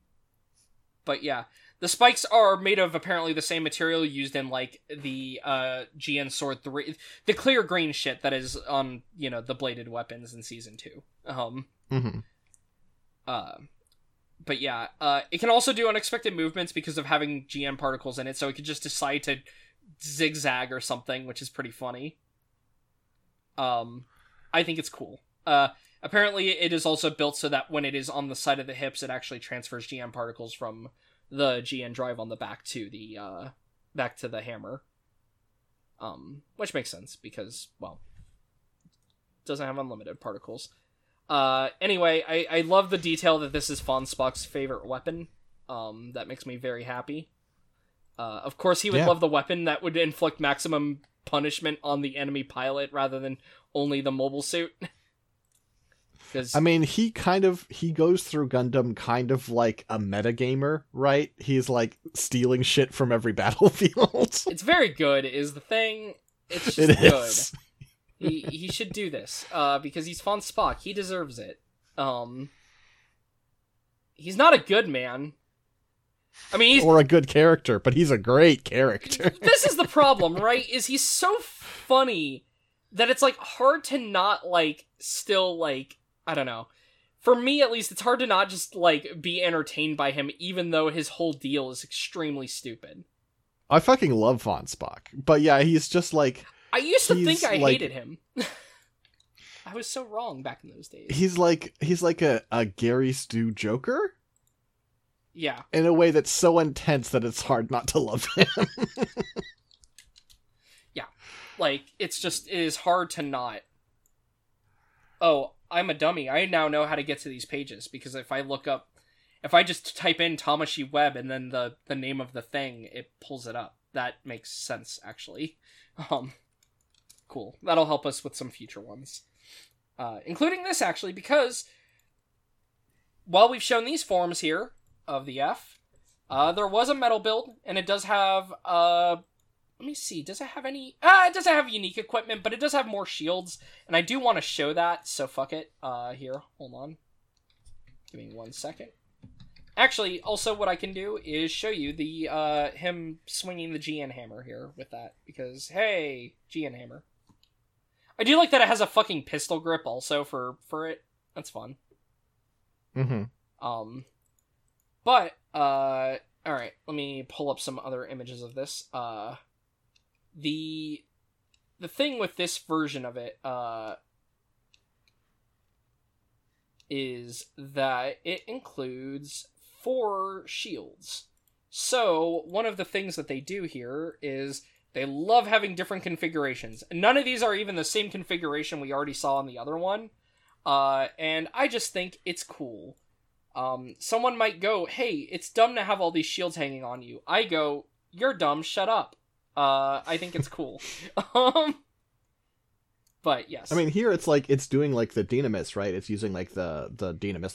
But yeah. The spikes are made of apparently the same material used in, like, the uh, G N Sword three. The clear green shit that is on, you know, the bladed weapons in Season two. Um, mm-hmm. Uh... But yeah, uh, it can also do unexpected movements because of having G N particles in it, so it could just decide to zigzag or something, which is pretty funny. Um, I think it's cool. Uh, apparently it is also built so that when it is on the side of the hips, it actually transfers G N particles from the G N drive on the back to the, uh, back to the hammer. Um, which makes sense, because, well, it doesn't have unlimited particles. Uh, anyway, I, I love the detail that this is Von Spock's favorite weapon. Um, that makes me very happy. Uh, of course, he would yeah. love the weapon that would inflict maximum punishment on the enemy pilot rather than only the mobile suit. Cause... I mean, he kind of, he goes through Gundam kind of like a metagamer, right? He's like stealing shit from every battlefield. It's very good, is the thing. It's just it good. Is. he he should do this, uh, because he's Von Spock. He deserves it. Um, he's not a good man. I mean, he's... Or a good character, but he's a great character. This is the problem, right? Is he's so funny that it's, like, hard to not, like, still, like, I don't know. For me, at least, it's hard to not just, like, be entertained by him, even though his whole deal is extremely stupid. I fucking love Von Spock. But yeah, he's just, like... I used to think I like, hated him. I was so wrong back in those days. He's like he's like a, a Gary Stu Joker? Yeah. In a way that's so intense that it's hard not to love him. Yeah. Like, it's just, it is hard to not. Oh, I'm a dummy. I now know how to get to these pages, because if I look up, if I just type in Tamashii Web and then the, the name of the thing, it pulls it up. That makes sense, actually. Um... Cool. That'll help us with some future ones. Uh, including this, actually, because while we've shown these forms here of the F, uh, there was a metal build, and it does have, uh, let me see, does it have any, ah, it doesn't have unique equipment, but it does have more shields, and I do want to show that, so fuck it. Uh, here, hold on. Give me one second. Actually, also what I can do is show you the, uh, him swinging the G N hammer here with that, because, hey, G N hammer. I do like that it has a fucking pistol grip also for, for it. That's fun. Mm-hmm. Um, but, uh, alright, let me pull up some other images of this. Uh, the, the thing with this version of it, uh, is that it includes four shields. So, one of the things that they do here is they love having different configurations. None of these are even the same configuration we already saw on the other one. Uh, and I just think it's cool. Um, someone might go, hey, it's dumb to have all these shields hanging on you. I go, you're dumb, shut up. Uh, I think it's cool. um, but yes. I mean, here it's like, it's doing like the Dynamis, right? It's using like the, the Dynamis like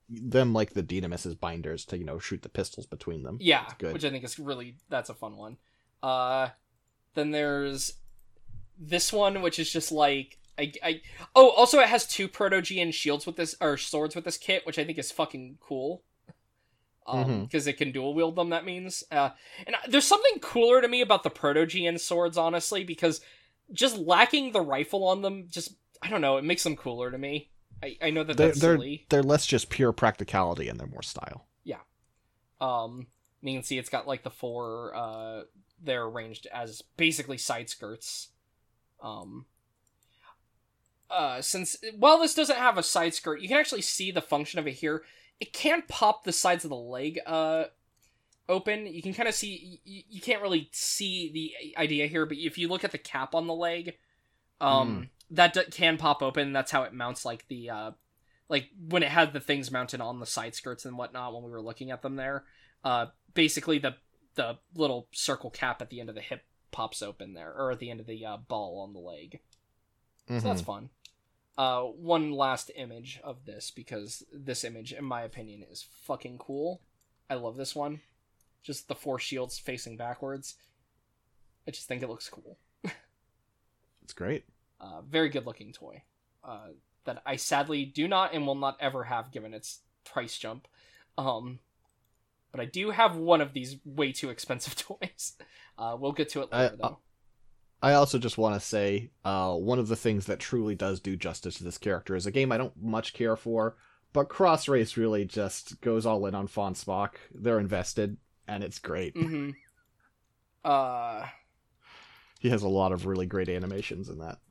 them like the Dynamis' binders to, you know, shoot the pistols between them. Yeah, it's good. Which I think is really, that's a fun one. Uh, then there's this one, which is just like, I, I oh, also it has two Proto-Geon shields with this, or swords with this kit, which I think is fucking cool. Um, because mm-hmm. it can dual wield them, that means. Uh, and there's something cooler to me about the Proto-Geon swords, honestly, because just lacking the rifle on them, just, I don't know, it makes them cooler to me. I, I know that they're, that's they're, silly. They're less just pure practicality and they're more style. Yeah. Um, you can see it's got like the four, uh, they're arranged as basically side skirts. Um, uh, since, while this doesn't have a side skirt, you can actually see the function of it here. It can pop the sides of the leg, uh, open. You can kind of see, you, you can't really see the idea here, but if you look at the cap on the leg, um, mm. that d- can pop open. That's how it mounts, like, the, uh, like, when it had the things mounted on the side skirts and whatnot when we were looking at them there. Uh, basically, the, the little circle cap at the end of the hip pops open there, or at the end of the, uh, ball on the leg. Mm-hmm. So that's fun. Uh, one last image of this, because this image, in my opinion, is fucking cool. I love this one. Just the four shields facing backwards. I just think it looks cool. It's great. Uh, very good looking toy. Uh, that I sadly do not and will not ever have, given its price jump. Um, but I do have one of these way too expensive toys. Uh, we'll get to it later, I, though. I also just want to say, uh, one of the things that truly does do justice to this character is a game I don't much care for, but Cross Race really just goes all in on Fawn Spock. They're invested, and it's great. Mm-hmm. Uh... He has a lot of really great animations in that.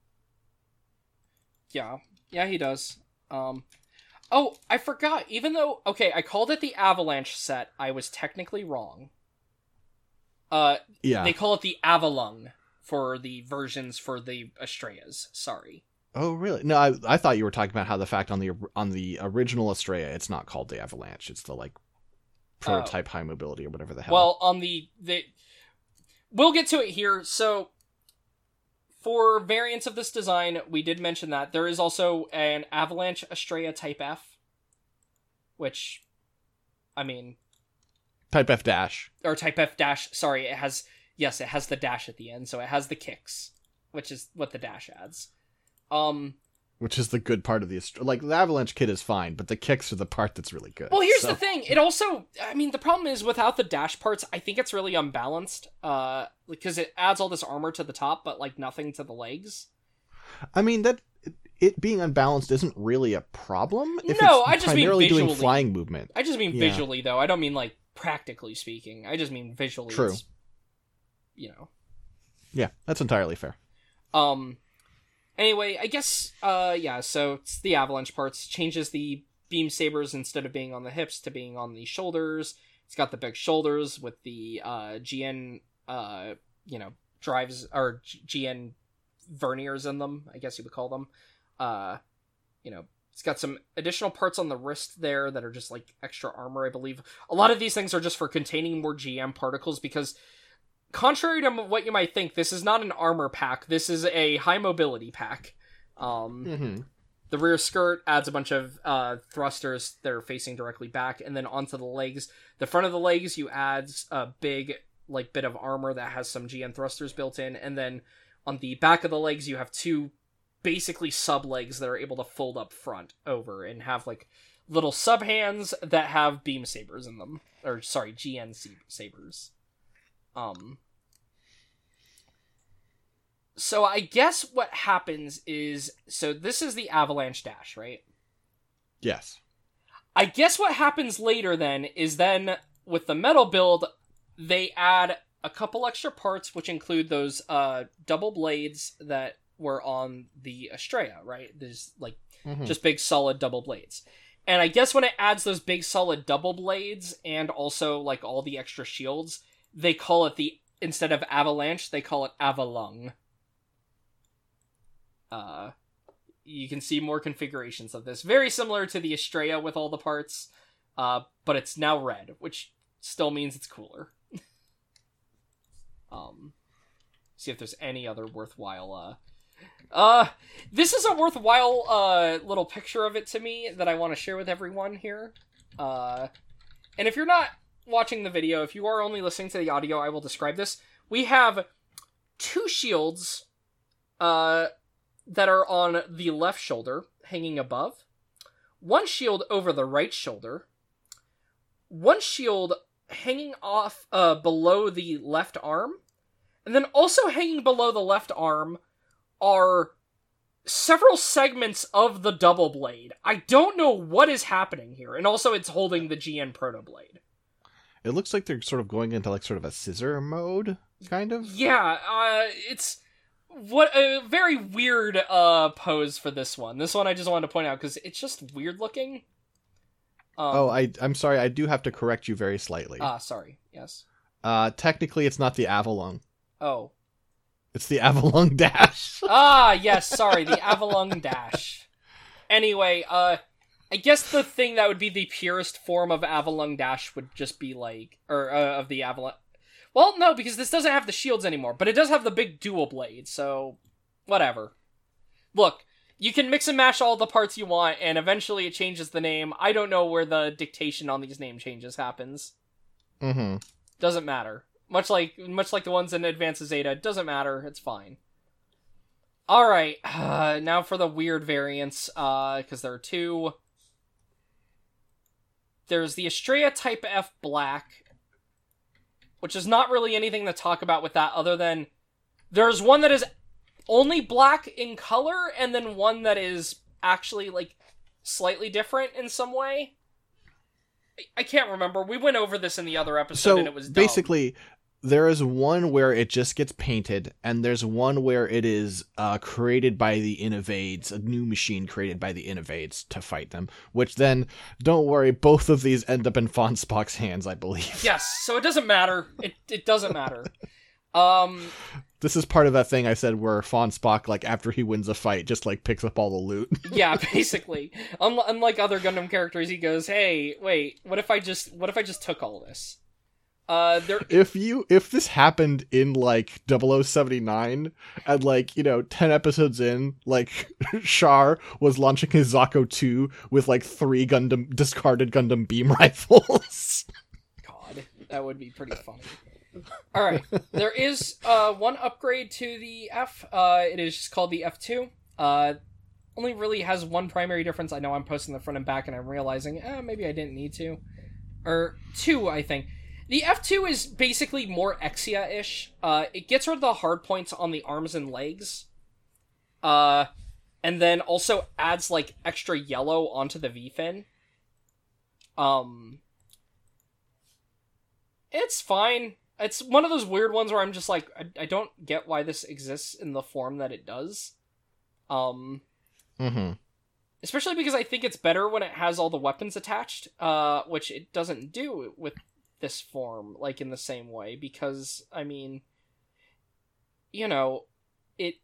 Yeah. Yeah, he does. Um... Oh, I forgot, even though... Okay, I called it the Avalanche set, I was technically wrong. Uh, yeah. They call it the Avalung for the versions for the Astrayas. Sorry. Oh, really? No, I I thought you were talking about how the fact on the on the original Astraya, it's not called the Avalanche. It's the, like, prototype uh, high mobility or whatever the hell. Well, on the... the we'll get to it here. So, for variants of this design, we did mention that. There is also an Avalanche Astraya Type F. Which, I mean... Type F dash. Or Type F dash, sorry, it has... Yes, it has the dash at the end, so it has the kicks, which is what the dash adds. Um, which is the good part of the... Like, the Avalanche kit is fine, but the kicks are the part that's really good. Well, here's so. the thing. It also... I mean, the problem is, without the dash parts, I think it's really unbalanced, uh, because it adds all this armor to the top, but, like, nothing to the legs. I mean, that... It being unbalanced isn't really a problem if no, it's I just primarily mean visually. doing flying movement. I just mean yeah. visually, though. I don't mean, like, practically speaking. I just mean visually. True. It's, you know. Yeah, that's entirely fair. Um, anyway, I guess, uh, yeah, so it's the Avalanche parts. Changes the beam sabers instead of being on the hips to being on the shoulders. It's got the big shoulders with the, uh, G N, uh, you know, drives, or G N verniers in them, I guess you would call them. Uh, you know, it's got some additional parts on the wrist there that are just, like, extra armor, I believe. A lot of these things are just for containing more G M particles, because... Contrary to what you might think, this is not an armor pack. This is a high mobility pack. Um, mm-hmm. The rear skirt adds a bunch of uh, thrusters that are facing directly back, and then onto the legs. The front of the legs, you add a big like bit of armor that has some G N thrusters built in, and then on the back of the legs, you have two basically sub legs that are able to fold up front over and have like little sub hands that have beam sabers in them, or sorry, G N sabers. Um, so I guess what happens is, so this is the Avalanche Dash, right? Yes. I guess what happens later then is then with the metal build, they add a couple extra parts, which include those, uh, double blades that were on the Astraya, right? There's like mm-hmm. just big solid double blades. And I guess when it adds those big solid double blades and also like all the extra shields, they call it the, instead of Avalanche, they call it Avalung. Uh, you can see more configurations of this. Very similar to the Astraya with all the parts, uh, but it's now red, which still means it's cooler. um, see if there's any other worthwhile, uh... Uh, this is a worthwhile uh little picture of it to me that I want to share with everyone here. Uh, and if you're not watching the video, if you are only listening to the audio, I will describe this. We have two shields uh, that are on the left shoulder, hanging above. One shield over the right shoulder. One shield hanging off uh, below the left arm. And then also hanging below the left arm are several segments of the double blade. I don't know what is happening here. And also it's holding the G N Proto Blade. It looks like they're sort of going into like sort of a scissor mode, kind of. Yeah, uh, it's what a very weird uh pose for this one. This one I just wanted to point out because it's just weird looking. Um, oh, I I'm sorry. I do have to correct you very slightly. Ah, sorry. Yes. Uh, technically, it's not the Avalon. Oh. It's the Avalon Dash. Ah, yes. Sorry, the Avalon Dash. Anyway, uh. I guess the thing that would be the purest form of Avalon Dash would just be like, or uh, of the Avalon. Well, no, because this doesn't have the shields anymore, but it does have the big dual blade, so whatever. Look, you can mix and mash all the parts you want, and eventually it changes the name. I don't know where the dictation on these name changes happens. Mm-hmm. Doesn't matter. Much like much like the ones in Advanced Zeta, it doesn't matter. It's fine. All right, uh, now for the weird variants, uh, because there are two. There's the Estrella Type F Black, which is not really anything to talk about with that other than there's one that is only black in color and then one that is actually, like, slightly different in some way. I, I can't remember. We went over this in the other episode so and it was dumb. Basically, there is one where it just gets painted, and there's one where it is uh, created by the Innovades, a new machine created by the Innovades to fight them, which then, don't worry, both of these end up in Fawn Spock's hands, I believe. Yes, so it doesn't matter. It it doesn't matter. Um, This is part of that thing I said where Fawn Spock, like, after he wins a fight, just, like, picks up all the loot. Yeah, basically. Un- unlike other Gundam characters, he goes, hey, wait, what if I just, what if I just took all this? Uh, there. If you if this happened in like double oh seventy-nine and like, you know, ten episodes in, like Char was launching his Zako two with like three Gundam discarded Gundam beam rifles. God, that would be pretty funny. All right, there is uh one upgrade to the F. Uh, it is just called the F two. Uh, only really has one primary difference. I know I'm posting the front and back, and I'm realizing, eh, maybe I didn't need to, or two, I think. The F two is basically more Exia-ish. Uh, it gets rid of the hard points on the arms and legs. Uh, and then also adds, like, extra yellow onto the V-fin. Um, it's fine. It's one of those weird ones where I'm just like, I, I don't get why this exists in the form that it does. Um, mm-hmm. Especially because I think it's better when it has all the weapons attached, uh, which it doesn't do with this form, like, in the same way, because, I mean, you know, it,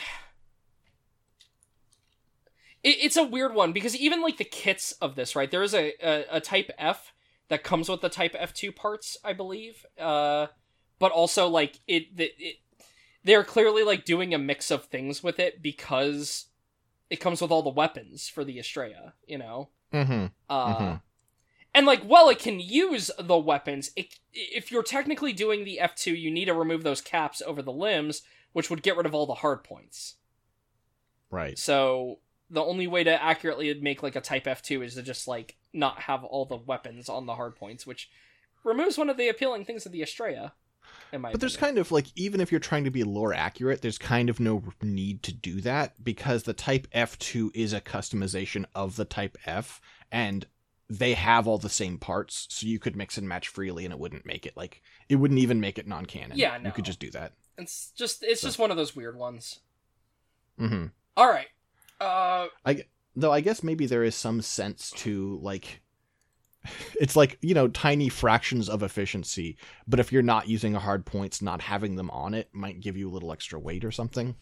it it's a weird one, because even, like, the kits of this, right, there is a, a, a Type F that comes with the Type F two parts, I believe, uh, but also, like, it, it, it they're clearly, like, doing a mix of things with it, because it comes with all the weapons for the Estrella, you know? Mm-hmm. Uh, mm-hmm. And, like, while it can use the weapons, it, if you're technically doing the F two, you need to remove those caps over the limbs, which would get rid of all the hard points. Right. So, the only way to accurately make, like, a Type F two is to just, like, not have all the weapons on the hard points, which removes one of the appealing things of the Estrella, in my But there's opinion. kind of, like, even if you're trying to be lore accurate, there's kind of no need to do that, because the Type F two is a customization of the Type F, and they have all the same parts, so you could mix and match freely and it wouldn't make it, like, it wouldn't even make it non-canon. Yeah, no. You could just do that. It's just, it's So. just one of those weird ones. Mm-hmm. Alright. Uh, I, though I guess maybe there is some sense to, like, it's like, you know, tiny fractions of efficiency, but if you're not using a hard points, not having them on it might give you a little extra weight or something.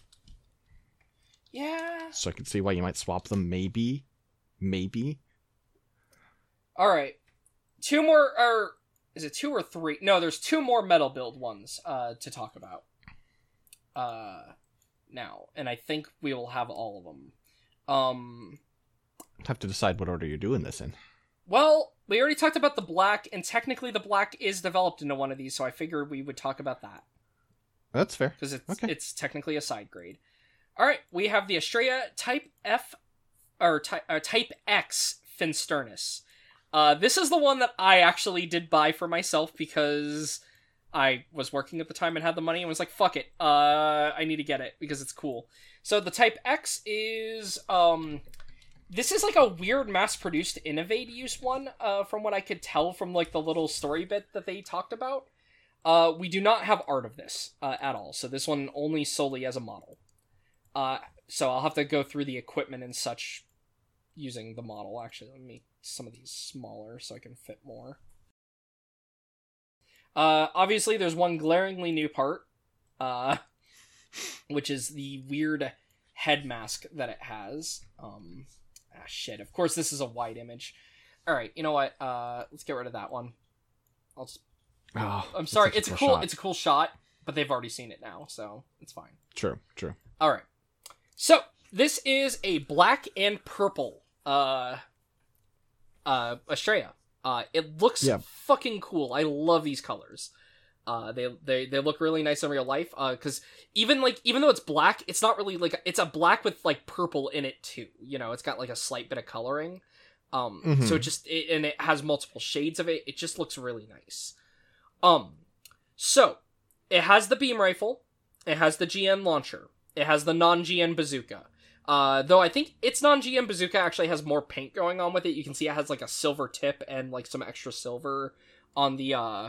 yeah. So I can see why you might swap them, maybe. Maybe. Alright. Two more, or is it two or three? No, there's two more metal build ones uh, to talk about. Uh, now, and I think we will have all of them. Um, have to decide what order you're doing this in. Well, we already talked about the black, and technically the black is developed into one of these, so I figured we would talk about that. That's fair. Because it's, okay. it's technically a side grade. Alright, we have the Estrella Type F, or ty- uh, Type X Finsternus. Uh, this is the one that I actually did buy for myself because I was working at the time and had the money and was like, fuck it, uh, I need to get it because it's cool. So the Type X is, um, this is like a weird mass-produced Innovate use one, uh, from what I could tell from like the little story bit that they talked about. Uh, we do not have art of this, uh, at all, so this one only solely as a model. Uh, so I'll have to go through the equipment and such using the model. Actually, let me make some of these smaller so I can fit more. Uh, obviously, there's one glaringly new part, uh, which is the weird head mask that it has. Um, ah, shit. Of course, this is a wide image. Alright, you know what? Uh, let's get rid of that one. I'll just... Oh, I'm sorry, it's a it's cool a cool, shot. it's a cool shot, but they've already seen it now, so it's fine. True, true. Alright. So, this is a black and purple, uh, uh, Estrella. Uh, it looks Yeah. fucking cool. I love these colors. Uh, they, they, they look really nice in real life, uh, cause even, like, even though it's black, it's not really, like, it's a black with, like, purple in it, too. You know, it's got, like, a slight bit of coloring. Um, Mhm. so it just, it, and it has multiple shades of it. It just looks really nice. Um, so, it has the beam rifle, it has the G N launcher, it has the non-G N bazooka. Uh, though I think its non-G N bazooka actually has more paint going on with it. You can see it has, like, a silver tip and, like, some extra silver on the, uh,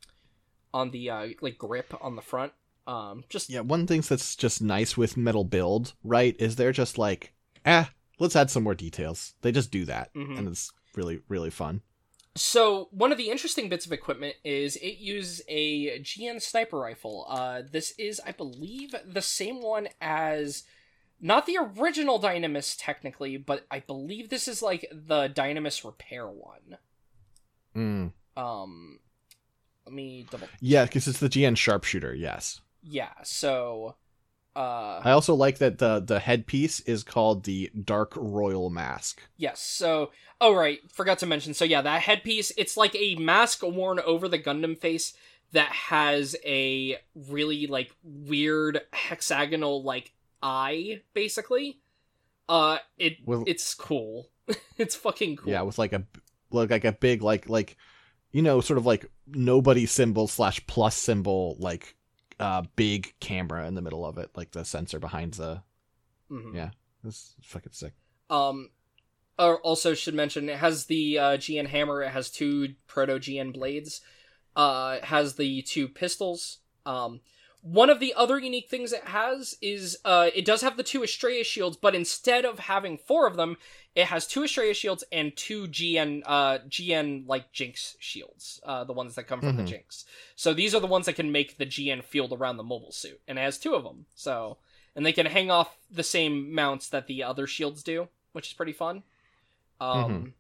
on the, uh, like, grip on the front. Um, just... Yeah, one thing that's just nice with Metal Build, right, is they're just like, eh, let's add some more details. They just do that, Mhm. and it's really, really fun. So, one of the interesting bits of equipment is it uses a G N sniper rifle. Uh, this is, I believe, the same one as, not the original Dynamis, technically, but I believe this is, like, the Dynamis repair one. Mm. Um, let me double... Yeah, because it's the G N Sharpshooter, yes. Yeah, so, uh... I also like that the, the headpiece is called the Dark Royal Mask. Yes, so... Oh, right, forgot to mention. So, yeah, that headpiece, it's like a mask worn over the Gundam face that has a really, like, weird hexagonal, like, eye, basically. Uh, it Well- it's cool. It's fucking cool. Yeah, with like a, look like a big, like, like, you know, sort of like nobody symbol slash plus symbol, like, uh, big camera in the middle of it, like the sensor behind the, Mhm. yeah, this is fucking sick. Um, uh, also should mention, it has the uh, G N hammer, it has two Proto-G N blades, uh, it has the two pistols. Um, one of the other unique things it has is, uh, it does have the two Estrella shields, but instead of having four of them, it has two Estrella shields and two G N, uh, G N, like, Jinx shields, uh, the ones that come from Mhm. the Jinx. So these are the ones that can make the G N field around the mobile suit, and it has two of them, so, and they can hang off the same mounts that the other shields do, which is pretty fun. Um, Mhm.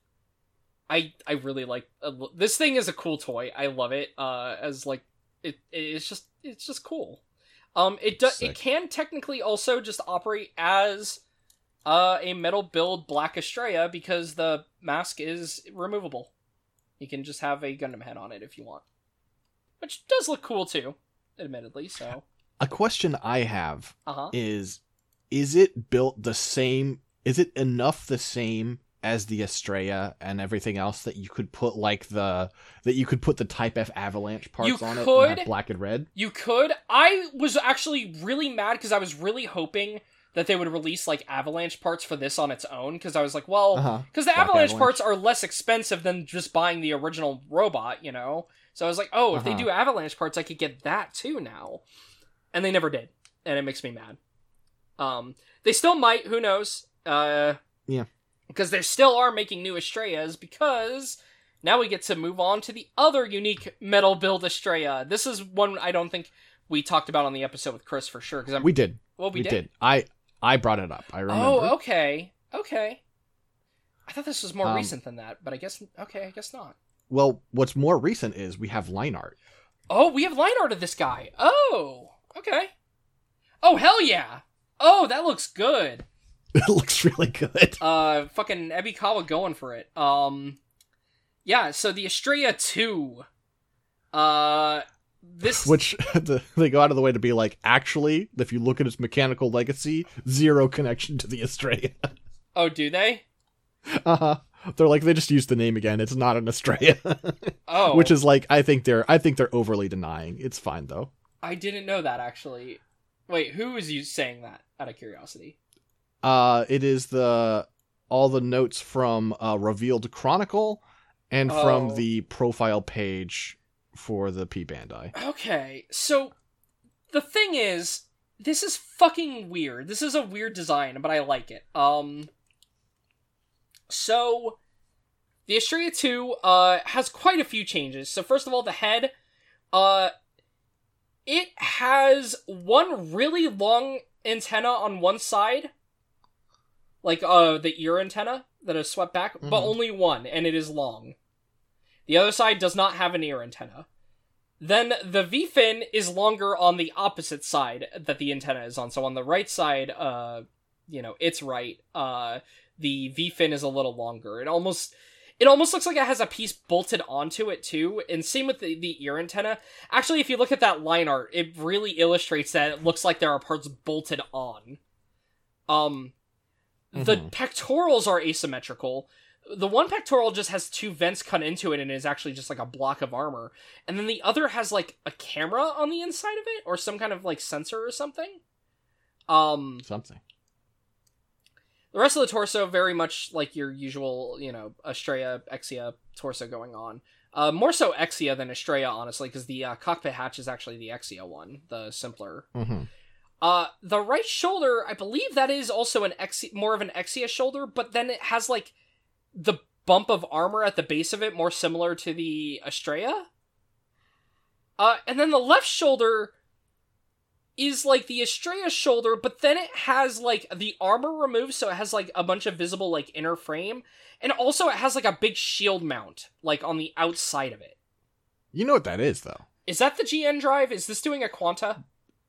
I I really like uh, this thing is a cool toy. I love it. Uh, as like it it's just it's just cool. Um, it does it Sick. can technically also just operate as uh a metal build Black Estrella because the mask is removable. You can just have a Gundam head on it if you want, which does look cool too, admittedly. So A question I have uh huh. is, is it built the same, is it enough the same as the Estrella and everything else that you could put like the, that you could put the Type F Avalanche parts You on it could. and have black and red? You could. I was actually really mad because I was really hoping that they would release like Avalanche parts for this on its own because I was like, well, Uh-huh. because the Black Avalanche, Avalanche. parts are less expensive than just buying the original robot, you know? So I was like, oh, if they Uh-huh. do Avalanche parts, I could get that too now. And they never did. And it makes me mad. Um, they still might, who knows? Uh, Yeah. Because they still are making new Estrellas because now we get to move on to the other unique metal build Estrella. This is one I don't think we talked about on the episode with Chris for sure. Because I'm We did. well, we, We did. did. I I brought it up. I remember. Oh, okay, okay. I thought this was more Um, recent than that, but I guess okay, I guess not. Well, what's more recent is we have line art. Oh, we have line art of this guy. Oh, okay. Oh, hell yeah! Oh, that looks good. It looks really good. Uh, fucking Ebikawa going for it. Um, yeah, so the Estrella two. Uh, this... Which, the, they go out of the way to be like, actually, if you look at its mechanical legacy, zero connection to the Estrella. Oh, do they? Uh-huh. They're like, they just used the name again. It's not an Estrella. Oh. Which is like, I think they're, I think they're overly denying. It's fine, though. I didn't know that, actually. Wait, who is you saying that, out of curiosity? Uh, it is the all the notes from uh, Revealed Chronicle and Oh. from the profile page for the P Bandai. Okay, so the thing is, this is fucking weird. This is a weird design, but I like it. Um, so the Estrella two uh has quite a few changes. So first of all, the head, uh, it has one really long antenna on one side. Like, uh, the ear antenna that is swept back, mm-hmm. but only one, and it is long. The other side does not have an ear antenna. Then the V-fin is longer on the opposite side that the antenna is on. So on the right side, uh, you know, it's right. Uh, the V-fin is a little longer. It almost, it almost looks like it has a piece bolted onto it too. And same with the, the ear antenna. Actually, if you look at that line art, it really illustrates that it looks like there are parts bolted on. Um... The mm-hmm. pectorals are asymmetrical. The one pectoral just has two vents cut into it and is actually just like a block of armor. And then the other has like a camera on the inside of it or some kind of like sensor or something. Um, something. The rest of the torso, very much like your usual, you know, Estrella, Exia torso going on. Uh, more so Exia than Estrella, honestly, because the uh, cockpit hatch is actually the Exia one, the simpler. Mm-hmm. Uh, the right shoulder, I believe that is also an Exia, more of an Exia shoulder, but then it has, like, the bump of armor at the base of it, more similar to the Estrella. Uh, and then the left shoulder is, like, the Estrella shoulder, but then it has, like, the armor removed, so it has, like, a bunch of visible, like, inner frame, and also it has, like, a big shield mount, like, on the outside of it. You know what that is, though. Is that the G N drive? Is this doing a Quanta?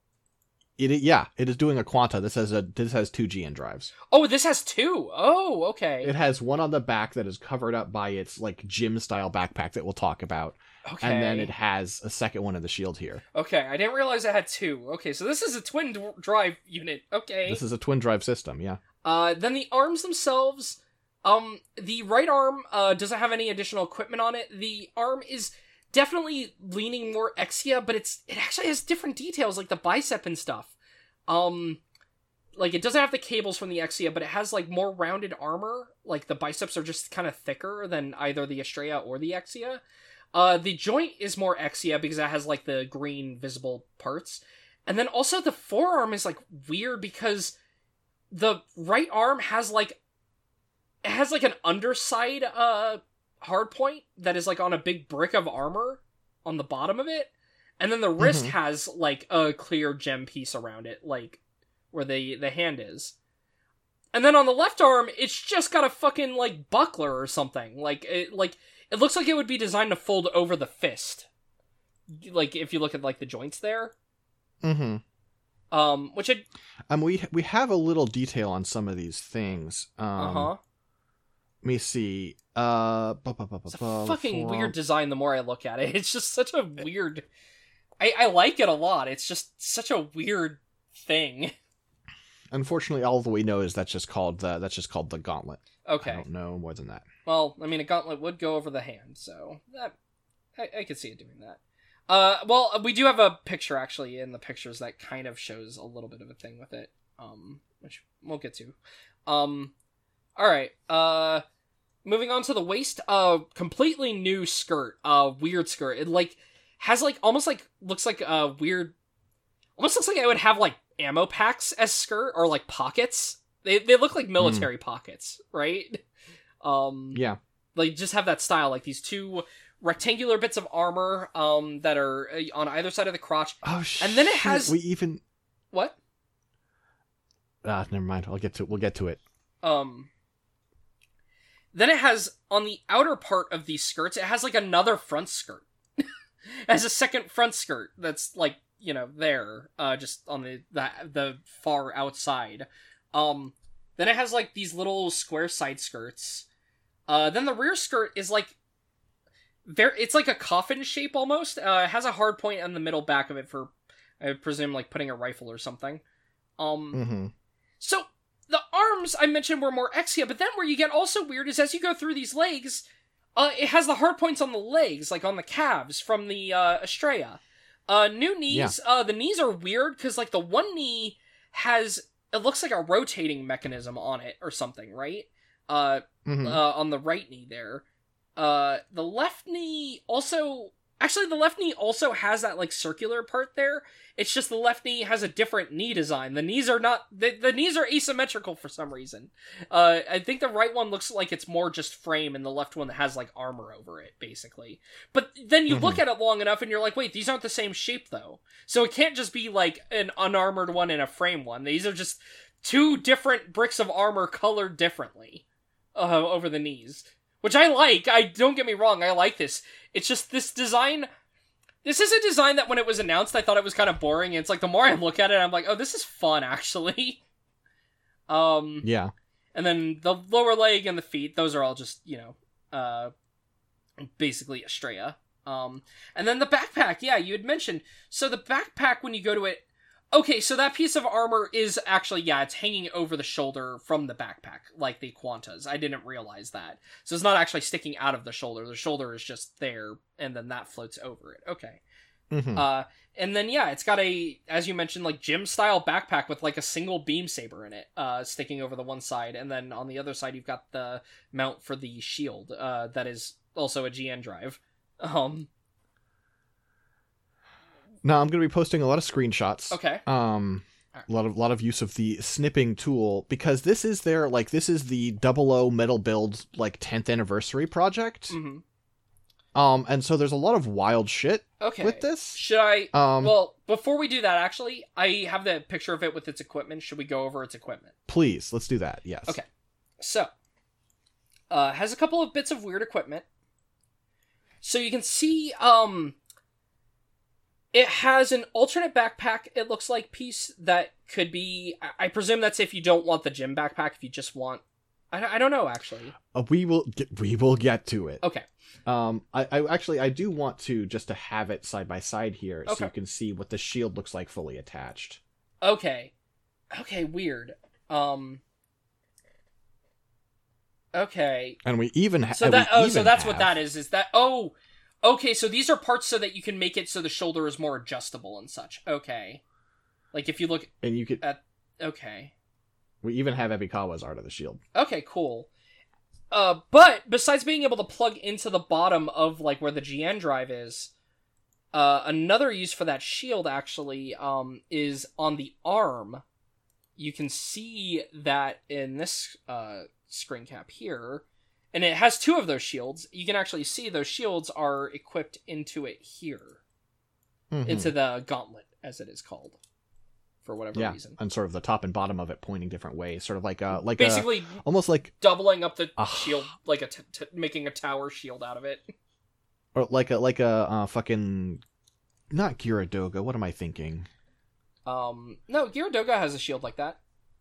It yeah, it is doing a Quanta. This has a this has two G N drives. Oh, this has two. Oh, okay. It has one on the back that is covered up by its like gym style backpack that we'll talk about. Okay. And then it has a second one in the shield here. Okay, I didn't realize it had two. Okay, so this is a twin d- drive unit. Okay. This is a twin drive system, yeah. Uh, then the arms themselves, um, the right arm uh doesn't have any additional equipment on it. The arm is definitely leaning more Exia, but it's it actually has different details, like the bicep and stuff. Um, like, it doesn't have the cables from the Exia, but it has, like, more rounded armor. Like, the biceps are just kind of thicker than either the Estrella or the Exia. Uh, the joint is more Exia because it has, like, the green visible parts. And then also the forearm is, like, weird because the right arm has, like, it has, like, an underside, uh, hardpoint that is, like, on a big brick of armor on the bottom of it. And then the wrist mm-hmm. has, like, a clear gem piece around it, like, where the, the hand is. And then on the left arm, it's just got a fucking, like, buckler or something. Like, it, like, it looks like it would be designed to fold over the fist. Like, if you look at, like, the joints there. Mm-hmm. Um, which I... Um, we, we have a little detail on some of these things. Um, uh-huh. Let me see. Uh, bu- bu- bu- it's a bu- fucking forearm. weird design the more I look at it. It's just such a weird... I, I like it a lot. It's just such a weird thing. Unfortunately, all that we know is that's just called the that's just called the gauntlet. Okay. I don't know more than that. Well, I mean, a gauntlet would go over the hand, so that I, I could see it doing that. Uh, well, we do have a picture actually in the pictures that kind of shows a little bit of a thing with it, um, which we'll get to. Um, all right. Uh, moving on to the waist. Uh, completely new skirt. Uh, weird skirt. It like. Has, like, almost, like, looks like a weird... Almost looks like it would have, like, ammo packs as skirt, or, like, pockets. They they look like military mm. pockets, right? Um, yeah. Like, just have that style, like, these two rectangular bits of armor um, that are on either side of the crotch. Oh, shit. And then it has... We even... What? Ah, never mind. I'll get to We'll get to it. Um... Then it has, on the outer part of these skirts, it has, like, another front skirt. It has a second front skirt that's, like, you know, there, uh, just on the, the, the far outside. Um, then it has, like, these little square side skirts. Uh, then the rear skirt is, like, very, it's like a coffin shape, almost. Uh, it has a hard point on the middle back of it for, I presume, like, putting a rifle or something. Um, Mm-hmm. So, the arms, I mentioned, were more Exia, but then where you get also weird is as you go through these legs, uh, it has the hard points on the legs, like on the calves from the, uh, Estrella. Uh, new knees, yeah. uh, the knees are weird, because, like, the one knee has, it looks like a rotating mechanism on it, or something, right? Uh, mm-hmm. uh, on the right knee there. Uh, the left knee also, actually, the left knee also has that, like, circular part there. It's just the left knee has a different knee design. The knees are not, the, the knees are asymmetrical for some reason. Uh, I think the right one looks like it's more just frame, and the left one has, like, armor over it, basically. But then you mm-hmm. look at it long enough, and you're like, wait, these aren't the same shape, though. So it can't just be, like, an unarmored one and a frame one. These are just two different bricks of armor colored differently uh, over the knees. Which I like. I don't get me wrong, I like this. It's just this design... This is a design that when it was announced, I thought it was kind of boring, and it's like, the more I look at it, I'm like, oh, this is fun, actually. um, yeah. And then the lower leg and the feet, those are all just, you know, uh, basically Estrella. Um, and then the backpack, yeah, you had mentioned. So the backpack, when you go to it, okay, so that piece of armor is actually, yeah, it's hanging over the shoulder from the backpack, like the Quantas. I didn't realize that. So it's not actually sticking out of the shoulder. The shoulder is just there, and then that floats over it. Okay. Mm-hmm. Uh, and then, yeah, it's got a, as you mentioned, like, gym-style backpack with, like, a single beam saber in it, uh, sticking over the one side. And then on the other side, you've got the mount for the shield, uh, that is also a G N drive. Um... Now I'm going to be posting a lot of screenshots. Okay. Um, a lot of lot of use of the snipping tool, because this is their like this is the double O Metal Build like tenth anniversary project. Mm-hmm. Um, and so there's a lot of wild shit okay. with this. Should I? Um, well, before we do that, actually, I have the picture of it with its equipment. Should we go over its equipment? Please, let's do that. Yes. Okay. So, uh, has a couple of bits of weird equipment. So you can see, um. It has an alternate backpack, it looks like, piece that could be... I presume that's if you don't want the gym backpack, if you just want... I, I don't know, actually. Uh, we will get, we will get to it. Okay. Um, I, I actually, I do want to, just to have it side by side here, okay. so you can see what the shield looks like fully attached. Okay. Okay, weird. Um... Okay. And we even have... So that, oh, so that's have... what that is, is that... Oh... Okay, so these are parts so that you can make it so the shoulder is more adjustable and such. Okay. Like, if you look and you could, at... Okay. We even have Ebikawa's art of the shield. Okay, cool. Uh, but, besides being able to plug into the bottom of, like, where the G N drive is, uh, another use for that shield, actually, um, is on the arm. You can see that in this, uh, screen cap here... And it has two of those shields. You can actually see those shields are equipped into it here. Mm-hmm. Into the gauntlet, as it is called. For whatever yeah, reason. And sort of the top and bottom of it pointing different ways. Sort of like a... Like Basically, a, almost like... doubling up the uh, shield, like a t- t- making a tower shield out of it. Or like a, like a uh, fucking... Not Gyaradoga, what am I thinking? Um, no, Gyaradoga has a shield like that.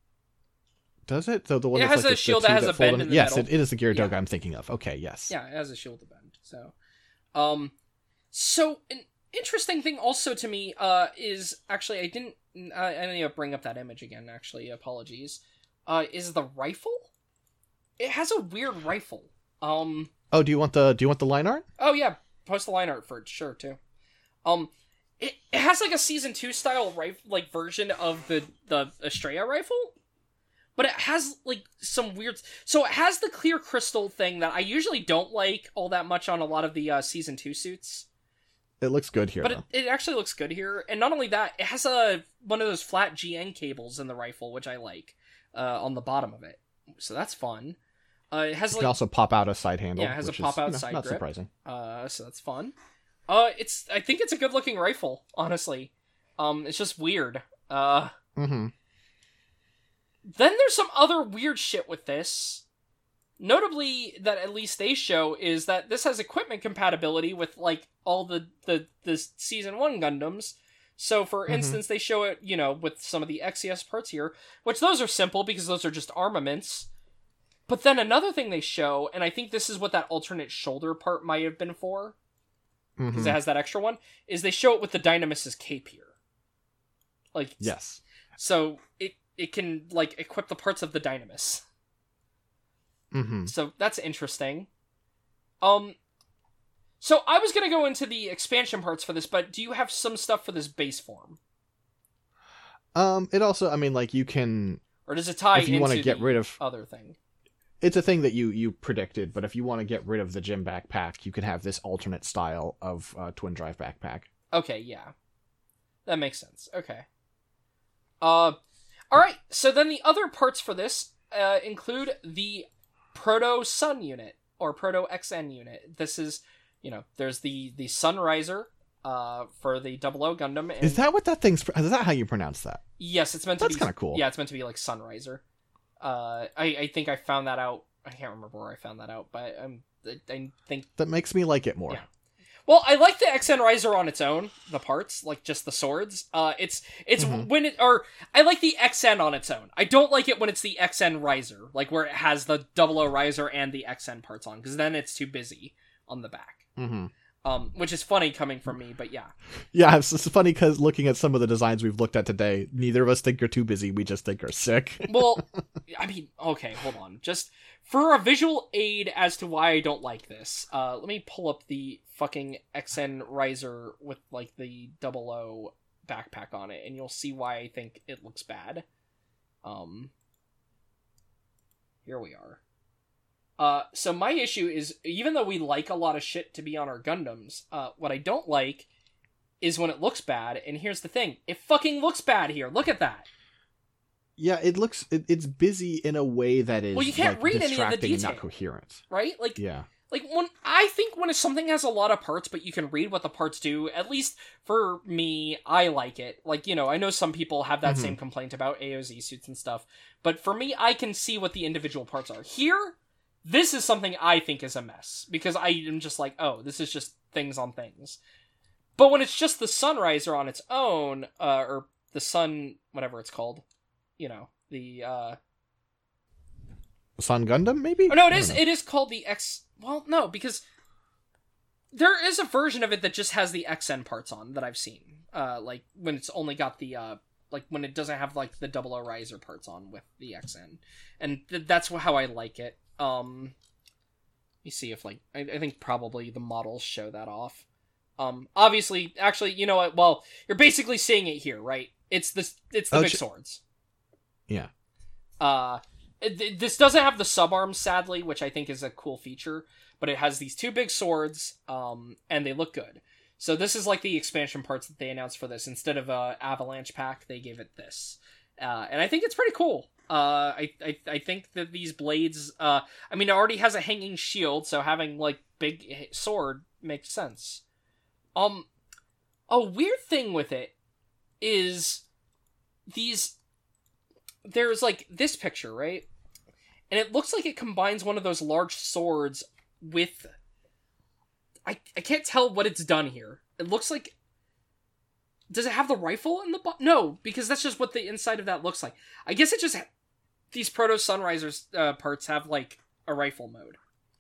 Does it? So the one it that's has like a the, shield the that has that a bend in, in the yes, middle. Yes, it is the Gyaradoga yeah. I'm thinking of. Okay, yes. Yeah, it has a shield to bend. So, um, so an interesting thing also to me, uh, is actually I didn't, I, I didn't bring up that image again. Actually, apologies. Uh, is the rifle? It has a weird rifle. Um. Oh, do you want the do you want the line art? Oh yeah, post the line art for it, sure too. Um, it it has like a season two style rifle, like version of the the Estrella rifle. But it has, like, some weird... So it has the clear crystal thing that I usually don't like all that much on a lot of the uh, Season two suits. It looks good here, But though. it, it actually looks good here. And not only that, it has a one of those flat G N cables in the rifle, which I like, uh, on the bottom of it. So that's fun. Uh, it has, you like... can also pop out a side handle. Yeah, it has a which pop-out is, you know, side not grip. surprising. Uh, so that's fun. Uh, it's... I think it's a good-looking rifle, honestly. Um, it's just weird. Uh... Mm-hmm. Then there's some other weird shit with this. Notably, that at least they show, is that this has equipment compatibility with, like, all the, the, the Season one Gundams. So, for Mm-hmm. instance, they show it, you know, with some of the X E S parts here, which those are simple because those are just armaments. But then another thing they show, and I think this is what that alternate shoulder part might have been for, because Mhm. it has that extra one, is they show it with the Dynamus's cape here. Like, Yes. so it it can, like, equip the parts of the Dynamus. Mm-hmm. So that's interesting. Um, so I was gonna go into the expansion parts for this, but do you have some stuff for this base form? Um, it also, I mean, like, you can, Or does it tie if you into want to get the rid of, other thing? it's a thing that you, you predicted, but if you want to get rid of the gym backpack, you can have this alternate style of uh, twin drive backpack. Okay, yeah. That makes sense. Okay. Uh, alright, so then the other parts for this uh, include the Proto Sun unit, or Proto X N unit. This is, you know, there's the, the Sunriser uh, for the Double O Gundam. And Is that what that thing's, is that how you pronounce that? yes, it's meant to That's be... kinda cool. Yeah, it's meant to be like Sunriser. Uh, I, I think I found that out... I can't remember where I found that out, but um, I, I think... That makes me like it more. Yeah. Well, I like the X N Riser on its own, the parts, like just the swords. Uh, it's it's Mhm. when it or I like the X N on its own. I don't like it when it's the X N Riser, like where it has the Double O Riser and the X N parts on, because then it's too busy on the back. Mm-hmm. Um, which is funny coming from me, but yeah. Yeah, it's, it's funny because looking at some of the designs we've looked at today, neither of us think you're too busy. We just think you're sick. Well, I mean, okay, hold on. Just for a visual aid as to why I don't like this, uh, let me pull up the fucking X N Riser with, like, the Double O backpack on it, and you'll see why I think it looks bad. Um, here we are. Uh, so my issue is, even though we like a lot of shit to be on our Gundams, uh, what I don't like is when it looks bad, and here's the thing, it fucking looks bad here, look at that! Yeah, it looks, it, it's busy in a way that is Well, you can't like, read any of the distracting and not detail. coherent. Right? Like, Yeah. like when I think when something has a lot of parts, but you can read what the parts do, at least for me, I like it. Like, you know, I know some people have that Mhm. same complaint about A O Z suits and stuff, but for me, I can see what the individual parts are. Here, this is something I think is a mess, because I am just like, oh, this is just things on things. But when it's just the Sunriser on its own, uh, or the Sun, whatever it's called, you know, the, uh... Sun Gundam, maybe? Oh, no, it I is, don't know. it is called the X... Well, no, because there is a version of it that just has the X N parts on that I've seen. Uh, like, when it's only got the, uh... Like, when it doesn't have, like, the Double O Riser parts on with the X N. And th- that's how I like it. Um... Let me see if, like... I, I think probably the models show that off. Um, obviously, actually, you know what? Well, you're basically seeing it here, right? It's the, it's the Oh, big ch- swords. Yeah. Uh, th- this doesn't have the subarms, sadly, which I think is a cool feature, but it has these two big swords, um, and they look good. So this is like the expansion parts that they announced for this. Instead of a Avalanche pack, they gave it this. Uh, and I think it's pretty cool. Uh, I, I, I think that these blades, uh, I mean, it already has a hanging shield, so having, like, big sword makes sense. Um, a weird thing with it is these... There's, like, this picture, right? And it looks like it combines one of those large swords with... I, I can't tell what it's done here. It looks like... Does it have the rifle in the... Bo- no, because that's just what the inside of that looks like. I guess it just... Ha- these Proto Sunrisers uh, parts have, like, a rifle mode.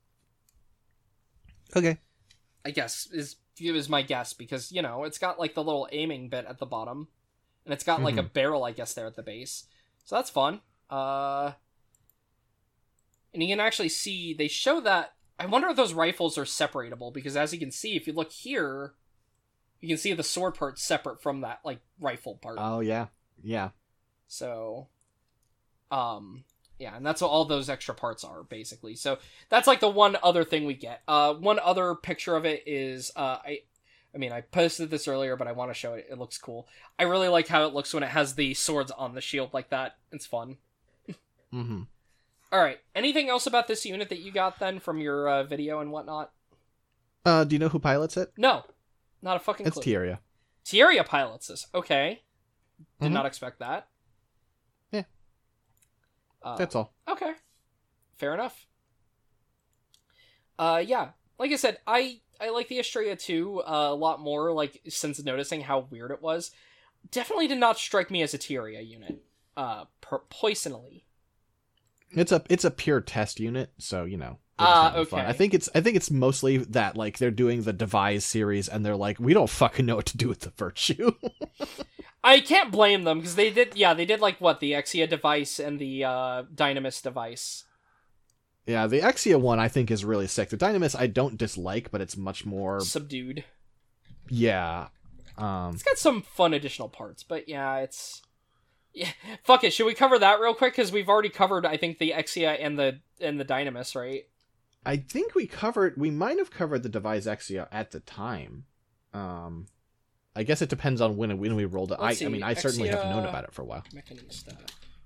Okay. I guess, is, is my guess, because, you know, it's got, like, the little aiming bit at the bottom. And it's got, like, a barrel, I guess, there at the base. So that's fun. Uh, and you can actually see, they show that, I wonder if those rifles are separatable, because as you can see, if you look here, you can see the sword part separate from that, like, rifle part. Oh, yeah. Yeah. So, um, yeah, and that's what all those extra parts are, basically. So, that's, like, the one other thing we get. Uh, one other picture of it is, uh, I... I mean, I posted this earlier, but I want to show it. It looks cool. I really like how it looks when it has the swords on the shield like that. It's fun. Mm-hmm. Alright, anything else about this unit that you got, then, from your uh, video and whatnot? Uh, do you know who pilots it? No. Not a fucking It's clue. Tieria. Tieria pilots this. Okay. Did Mhm. not expect that. Yeah. Uh, That's all. Okay. Fair enough. Uh, yeah. Like I said, I I like the Estrella too uh, a lot more, like, since noticing how weird it was. Definitely did not strike me as a Tyria unit, uh, per- personally. It's a it's a pure test unit, so you know. Ah, uh, okay. Fun. I think it's I think it's mostly that like they're doing the Devise series and they're like, we don't fucking know what to do with the Virtue. I can't blame them because they did, yeah, they did like what the Exia device and the uh, Dynamis device. Yeah, the Exia one I think is really sick. The Dynamis I don't dislike, but it's much more subdued. Yeah, um, it's got some fun additional parts, but yeah, it's. Yeah, fuck it. Should we cover that real quick? Because we've already covered, I think, the Exia and the and the Dynamis, right? I think we covered. We might have covered the Devise Exia at the time. Um, I guess it depends on when when we rolled it. I, I mean, I Exia, certainly have known about it for a while. Mechanista.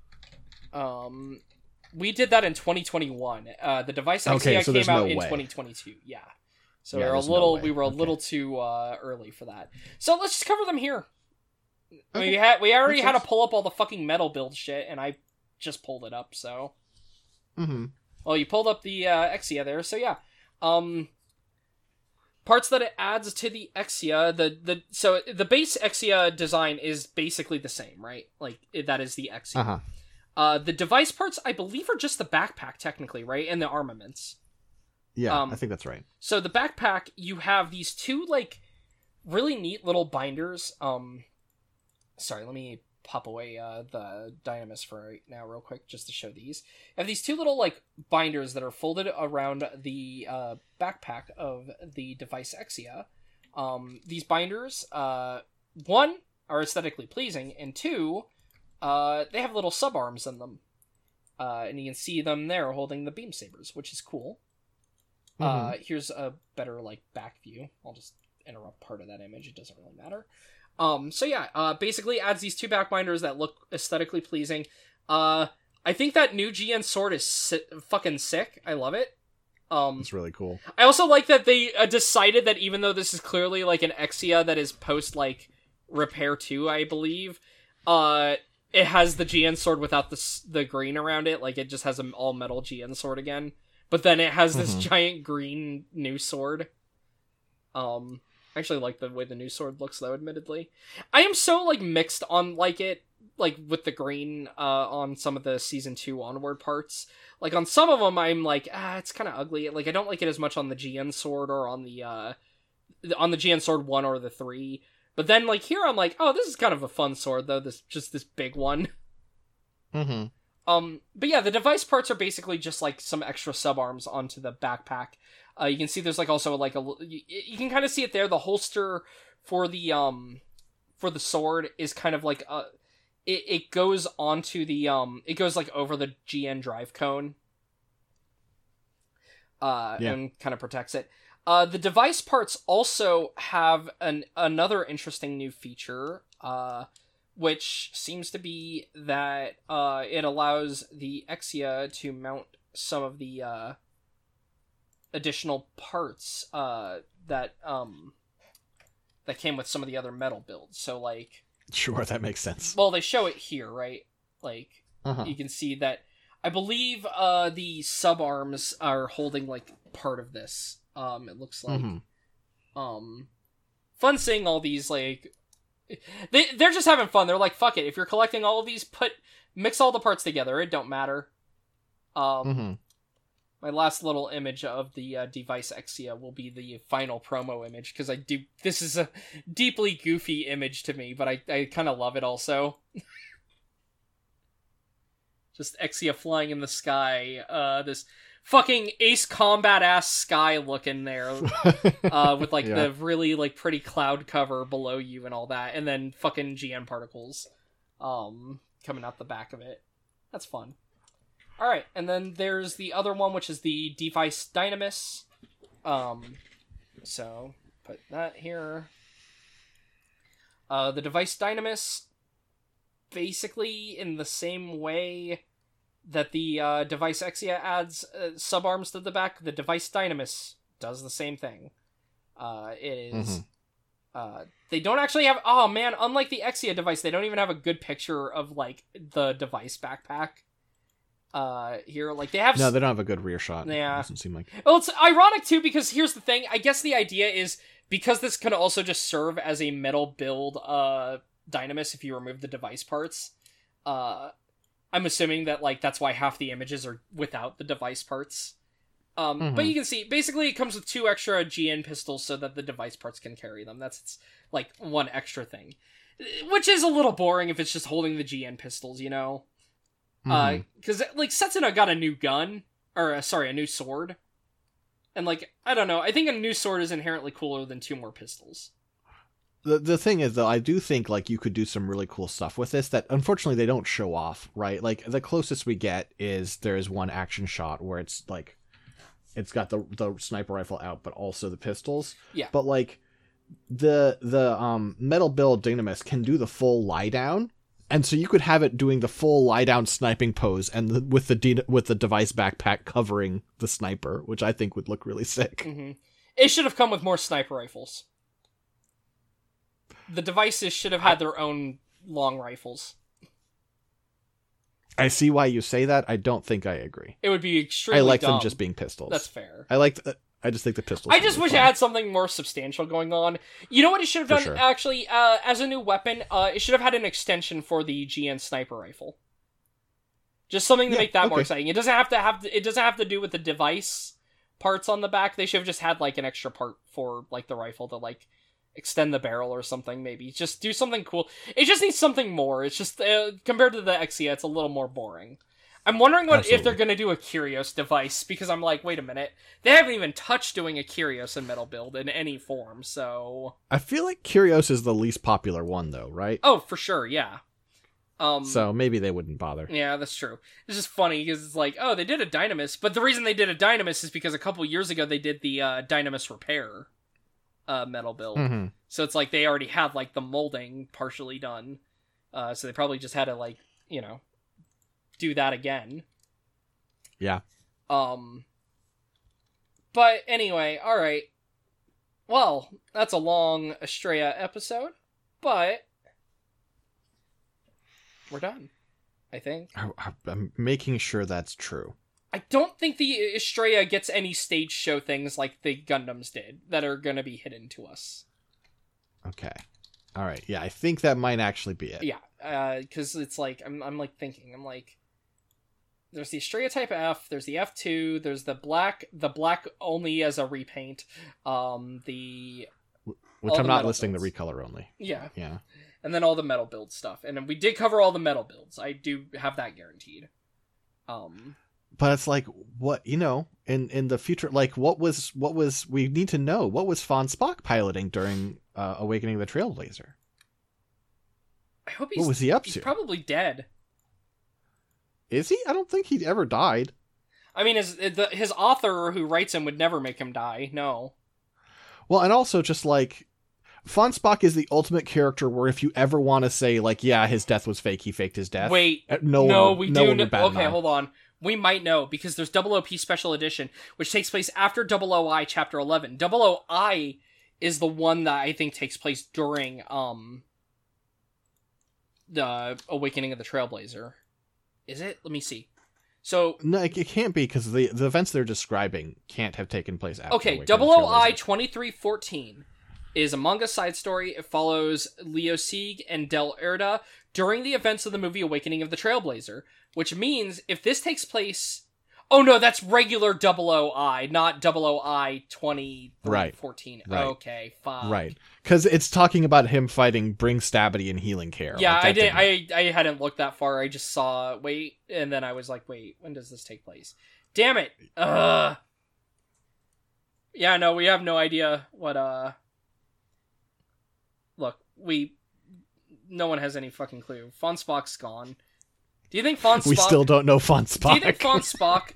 Um, we did that in twenty twenty-one. Uh, the Devise Exia okay, so came out no in way. twenty twenty-two. Yeah, so yeah, we were a little no we were a okay. little too uh, early for that. So let's just cover them here. Okay. We had we already had to pull up all the fucking metal build shit, and I just pulled it up. So, mm-hmm. Well, you pulled up the uh, Exia there, so yeah. Um, parts that it adds to the Exia, the the so the base Exia design is basically the same, right? Like it, that is the Exia. Uh-huh. Uh, the device parts, I believe, are just the backpack technically, right, and the armaments. Yeah, um, I think that's right. So the backpack, you have these two like really neat little binders. Um. Sorry, let me pop away uh, the Dynamis for right now real quick, just to show these. I have these two little, like, binders that are folded around the uh, backpack of the Devise Exia. Um, these binders, uh, one, are aesthetically pleasing, and two, uh, they have little sub-arms in them. Uh, and you can see them there holding the beam sabers, which is cool. Mm-hmm. Uh, here's a better, like, back view. I'll just interrupt part of that image, it doesn't really matter. Um, so yeah, uh, basically adds these two backbinders that look aesthetically pleasing. Uh, I think that new G N sword is si- fucking sick. I love it. Um, it's really cool. I also like that they uh, decided that even though this is clearly like an Exia that is post like repair two, I believe, uh, it has the G N sword without the the green around it. Like it just has an all metal G N sword again. But then it has this mm-hmm. giant green new sword. Um. I actually like the way the new sword looks, though, admittedly. I am so, like, mixed on, like, it, like, with the green, uh, on some of the Season two onward parts. Like, on some of them, I'm like, ah, it's kind of ugly. Like, I don't like it as much on the G N sword or on the, uh, on the G N sword one or the three. But then, like, here I'm like, oh, this is kind of a fun sword, though, this, just this big one. Mm-hmm. Um, but yeah, the device parts are basically just, like, some extra sub-arms onto the backpack. Uh, you can see there's like also like a you, you can kind of see it there. The holster for the um for the sword is kind of like a it, it goes onto the um it goes like over the G N drive cone. Uh, yeah. And kind of protects it. Uh, the device parts also have an another interesting new feature. Uh, which seems to be that uh it allows the Exia to mount some of the uh. additional parts uh that um that came with some of the other metal builds. So like sure, that makes sense. Well, they show it here, right? Like uh-huh. You can see that I believe uh the sub arms are holding like part of this. Um it looks like mm-hmm. um fun seeing all these like they they're just having fun. They're like, fuck it, if you're collecting all of these, put mix all the parts together, it don't matter. Um mm-hmm. My last little image of the uh, Devise Exia will be the final promo image, because I do. This is a deeply goofy image to me, but I, I kind of love it also. Just Exia flying in the sky. Uh, this fucking Ace Combat-ass sky look in there. uh, with, like, yeah. the really, like, pretty cloud cover below you and all that. And then fucking G N particles um, coming out the back of it. That's fun. Alright, and then there's the other one, which is the Devise Dynamis. Um, so, put that here. Uh, the Devise Dynamis, basically in the same way that the uh, Devise Exia adds uh, sub-arms to the back, the Devise Dynamis does the same thing. Uh, it is... Mm-hmm. Uh, they don't actually have... Oh, man, unlike the Exia device, they don't even have a good picture of, like, the device backpack. uh, here. Like, they have... No, they don't have a good rear shot. Yeah. It doesn't seem like... Well, it's ironic, too, because here's the thing. I guess the idea is, because this can also just serve as a metal build uh, Dynamis if you remove the device parts, uh, I'm assuming that, like, that's why half the images are without the device parts. Um, mm-hmm. But you can see, basically, it comes with two extra G N pistols so that the device parts can carry them. That's, it's, like, one extra thing. Which is a little boring if it's just holding the G N pistols, you know? Mm-hmm. Uh, because, like, Setsuna got a new gun, or, uh, sorry, a new sword. And, like, I don't know, I think a new sword is inherently cooler than two more pistols. The the thing is, though, I do think, like, you could do some really cool stuff with this that, unfortunately, they don't show off, right? Like, the closest we get is there is one action shot where it's, like, it's got the the sniper rifle out, but also the pistols. Yeah. But, like, the the um metal build Dynamis can do the full lie down, and so you could have it doing the full lie down sniping pose, and the, with the de- with the device backpack covering the sniper, which I think would look really sick. Mm-hmm. It should have come with more sniper rifles. The devices should have had their own long rifles. I see why you say that. I don't think I agree. It would be extremely I like dumb. them just being pistols. That's fair. I like. The, I just think the pistols. I just really wish fun. it had something more substantial going on. You know what it should have For done, sure. actually? Uh, as a new weapon, uh, it should have had an extension for the G N sniper rifle. Just something to Yeah, make that more okay. exciting. It doesn't have to have. To, it doesn't have to do with the device parts on the back. They should have just had like an extra part for like the rifle to like extend the barrel or something. Maybe just do something cool. It just needs something more. It's just uh, compared to the Exia, it's a little more boring. I'm wondering what Absolutely. if they're going to do a Kyrios device, because I'm like, wait a minute. They haven't even touched doing a Kyrios in metal build in any form, so... I feel like Kyrios is the least popular one, though, right? Oh, for sure, yeah. Um, So maybe they wouldn't bother. Yeah, that's true. It's just funny, because it's like, oh, they did a Dynamis, but the reason they did a Dynamis is because a couple years ago they did the uh, Dynamis Repair uh, metal build. Mm-hmm. So it's like they already had, like, the molding partially done. Uh, so they probably just had to, like, you know... do that again. Yeah. Um. But anyway, alright. Well, that's a long Estrella episode, but we're done, I think. I, I, I'm making sure that's true. I don't think the Estrella gets any stage show things like the Gundams did that are going to be hidden to us. Okay. All right. Yeah, I think that might actually be it. Yeah, because uh, it's like, I'm, I'm like thinking, I'm like, there's the Estrella Type F, there's the F two, there's the black, the black only as a repaint, um, the... Which all I'm the not metal listing builds. the recolor only. Yeah, Yeah. and then all the metal build stuff. And we did cover all the metal builds. I do have that guaranteed. Um, But it's like, what, you know, in, in the future, like, what was, what was, we need to know, what was Von Spock piloting during uh, Awakening of the Trailblazer? I hope he's... What was he up he's to? probably dead. Is he? I don't think he'd ever died. I mean, his, the, his author who writes him would never make him die, no. Well, and also just like, Von Spock is the ultimate character where if you ever want to say, like, yeah, his death was fake, he faked his death. Wait, uh, no, no, one, we no do one know. would bat an Okay, eye. hold on. We might know, because there's Double O P Special Edition, which takes place after Double O I Chapter eleven. Double O I is the one that I think takes place during, um, the Awakening of the Trailblazer. Is it? Let me see. So, No, it, it can't be, because the, the events they're describing can't have taken place after okay, Awakening of Double the O I Trailblazer. twenty-three fourteen is a manga side story. It follows Leo Sieg and Del Erda during the events of the movie Awakening of the Trailblazer, which means if this takes place... Oh no, that's regular Double O I, not Double O I twenty-three fourteen. Right. Okay, fine. Right. Because it's talking about him fighting Bring Stabity and Healing Care. Yeah, Like, I that did. didn't- I I hadn't looked that far. I just saw wait, and then I was like, wait, when does this take place? Damn it! Ugh. Yeah, no, we have no idea what. Uh. Look, we. No one has any fucking clue. Von Spock's gone. Do you think Von Spock? We still don't know Von Spock. Do you think Von Spock?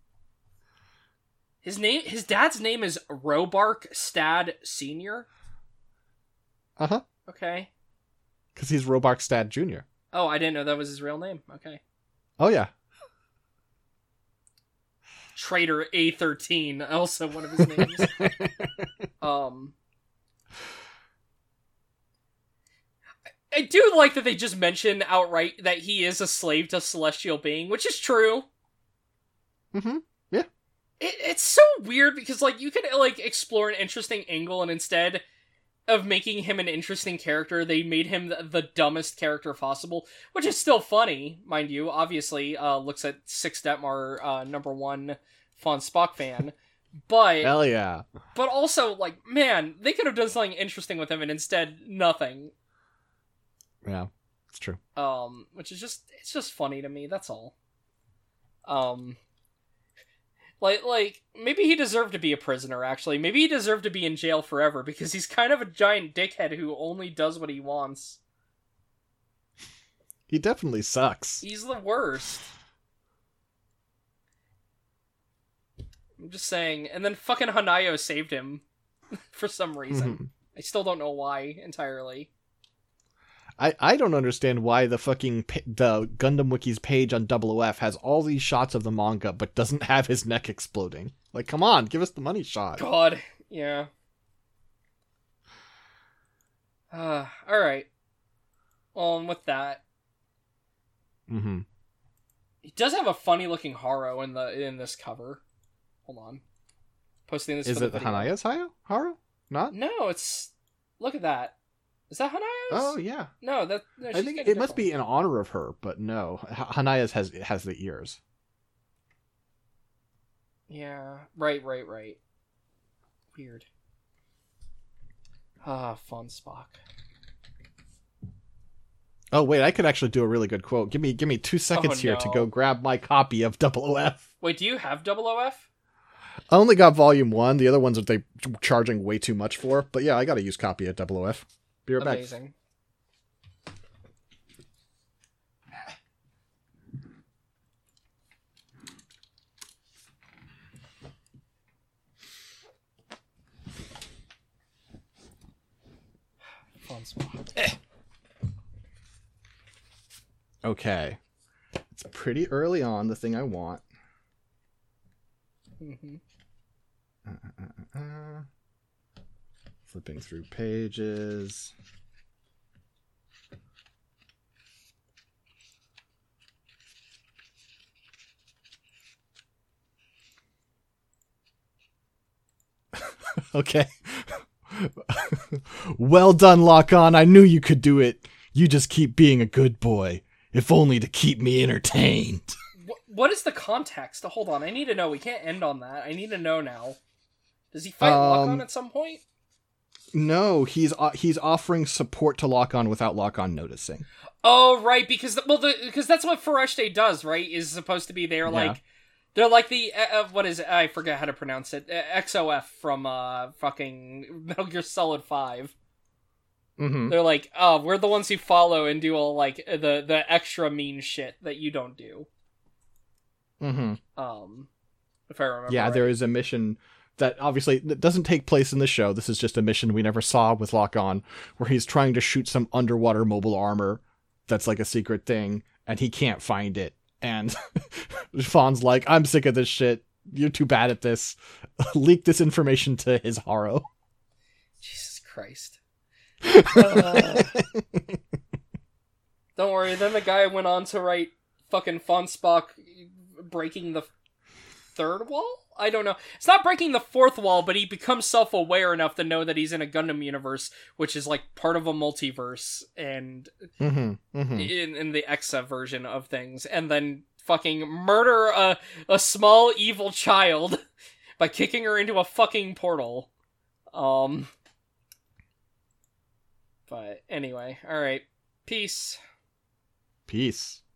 His name, his dad's name is Robark Stad Senior. Uh-huh. Okay. Because he's Robark Stad Junior Oh, I didn't know that was his real name. Okay. Oh, yeah. Traitor A thirteen, also one of his names. um, I do like that they just mention outright that he is a slave to celestial being, which is true. Mm-hmm. Yeah. It, it's so weird because, like, you could, like, explore an interesting angle, and instead of making him an interesting character, they made him the, the dumbest character possible, which is still funny, mind you. Obviously, uh, looks at Six Detmar, uh, number one Von Spock fan. But, Hell yeah. But also, like, man, they could have done something interesting with him, and instead, nothing. Yeah, it's true. Um, which is just, it's just funny to me, that's all. Um... Like, like, maybe he deserved to be a prisoner, actually. Maybe he deserved to be in jail forever, because he's kind of a giant dickhead who only does what he wants. He definitely sucks. He's the worst. I'm just saying. And then fucking Hanayo saved him, for some reason. Mm-hmm. I still don't know why, entirely. I, I don't understand why the fucking the Gundam Wiki's page on double O F has all these shots of the manga but doesn't have his neck exploding. Like, come on, give us the money shot. God, yeah. Uh, alright. Well, and with that... Mm-hmm. He does have a funny-looking Haro in the in this cover. Hold on. Posting this Is for it the Hanaya's Haro? Not? No, it's... Look at that. Is that Hanaya's? Oh, yeah. No, that... No, I think it must be in honor of her, but no. H- Hanaya's has has the ears. Yeah, right, right, right. Weird. Ah, Von Spock. Oh, wait, I could actually do a really good quote. Give me give me two seconds oh, here no. to go grab my copy of double O F. Wait, do you have double O F? I only got volume one. The other ones are they charging way too much for. But yeah, I got a used copy of double O F. Be right Amazing. Fun spot. Eh. Okay. It's pretty early on, the thing I want. Mm-hmm. Uh, uh, uh, uh. Flipping through pages. Okay. Well done, Lock-On. I knew you could do it. You just keep being a good boy, if only to keep me entertained. What is the context? Hold on, I need to know. We can't end on that. I need to know now. Does he fight um, Lock-On at some point? No, he's uh, he's offering support to Lock-On without Lock-On noticing. Oh, right, because the, well, the because that's what Fereshte does, right? Is supposed to be they're Yeah. like they're like the uh, what is it? I forget how to pronounce it. Uh, X O F from uh fucking Metal Gear Solid five. Mm-hmm. They're like, oh, we're the ones who follow and do all like the the extra mean shit that you don't do. Mm-hmm. Um, if I remember. Yeah, right. there is a mission that obviously doesn't take place in the show. This is just a mission we never saw with Lock-On, where he's trying to shoot some underwater mobile armor that's like a secret thing, and he can't find it. And Fawn's like, I'm sick of this shit. You're too bad at this. Leak this information to his Haro. Jesus Christ. uh, don't worry, then the guy went on to write fucking Von Spock breaking the third wall? I don't know. It's not breaking the fourth wall, but he becomes self-aware enough to know that he's in a Gundam universe, which is like part of a multiverse, and mm-hmm, mm-hmm. in in the E X A version of things, and then fucking murder a a small evil child by kicking her into a fucking portal. Um. But anyway, all right. Peace. Peace.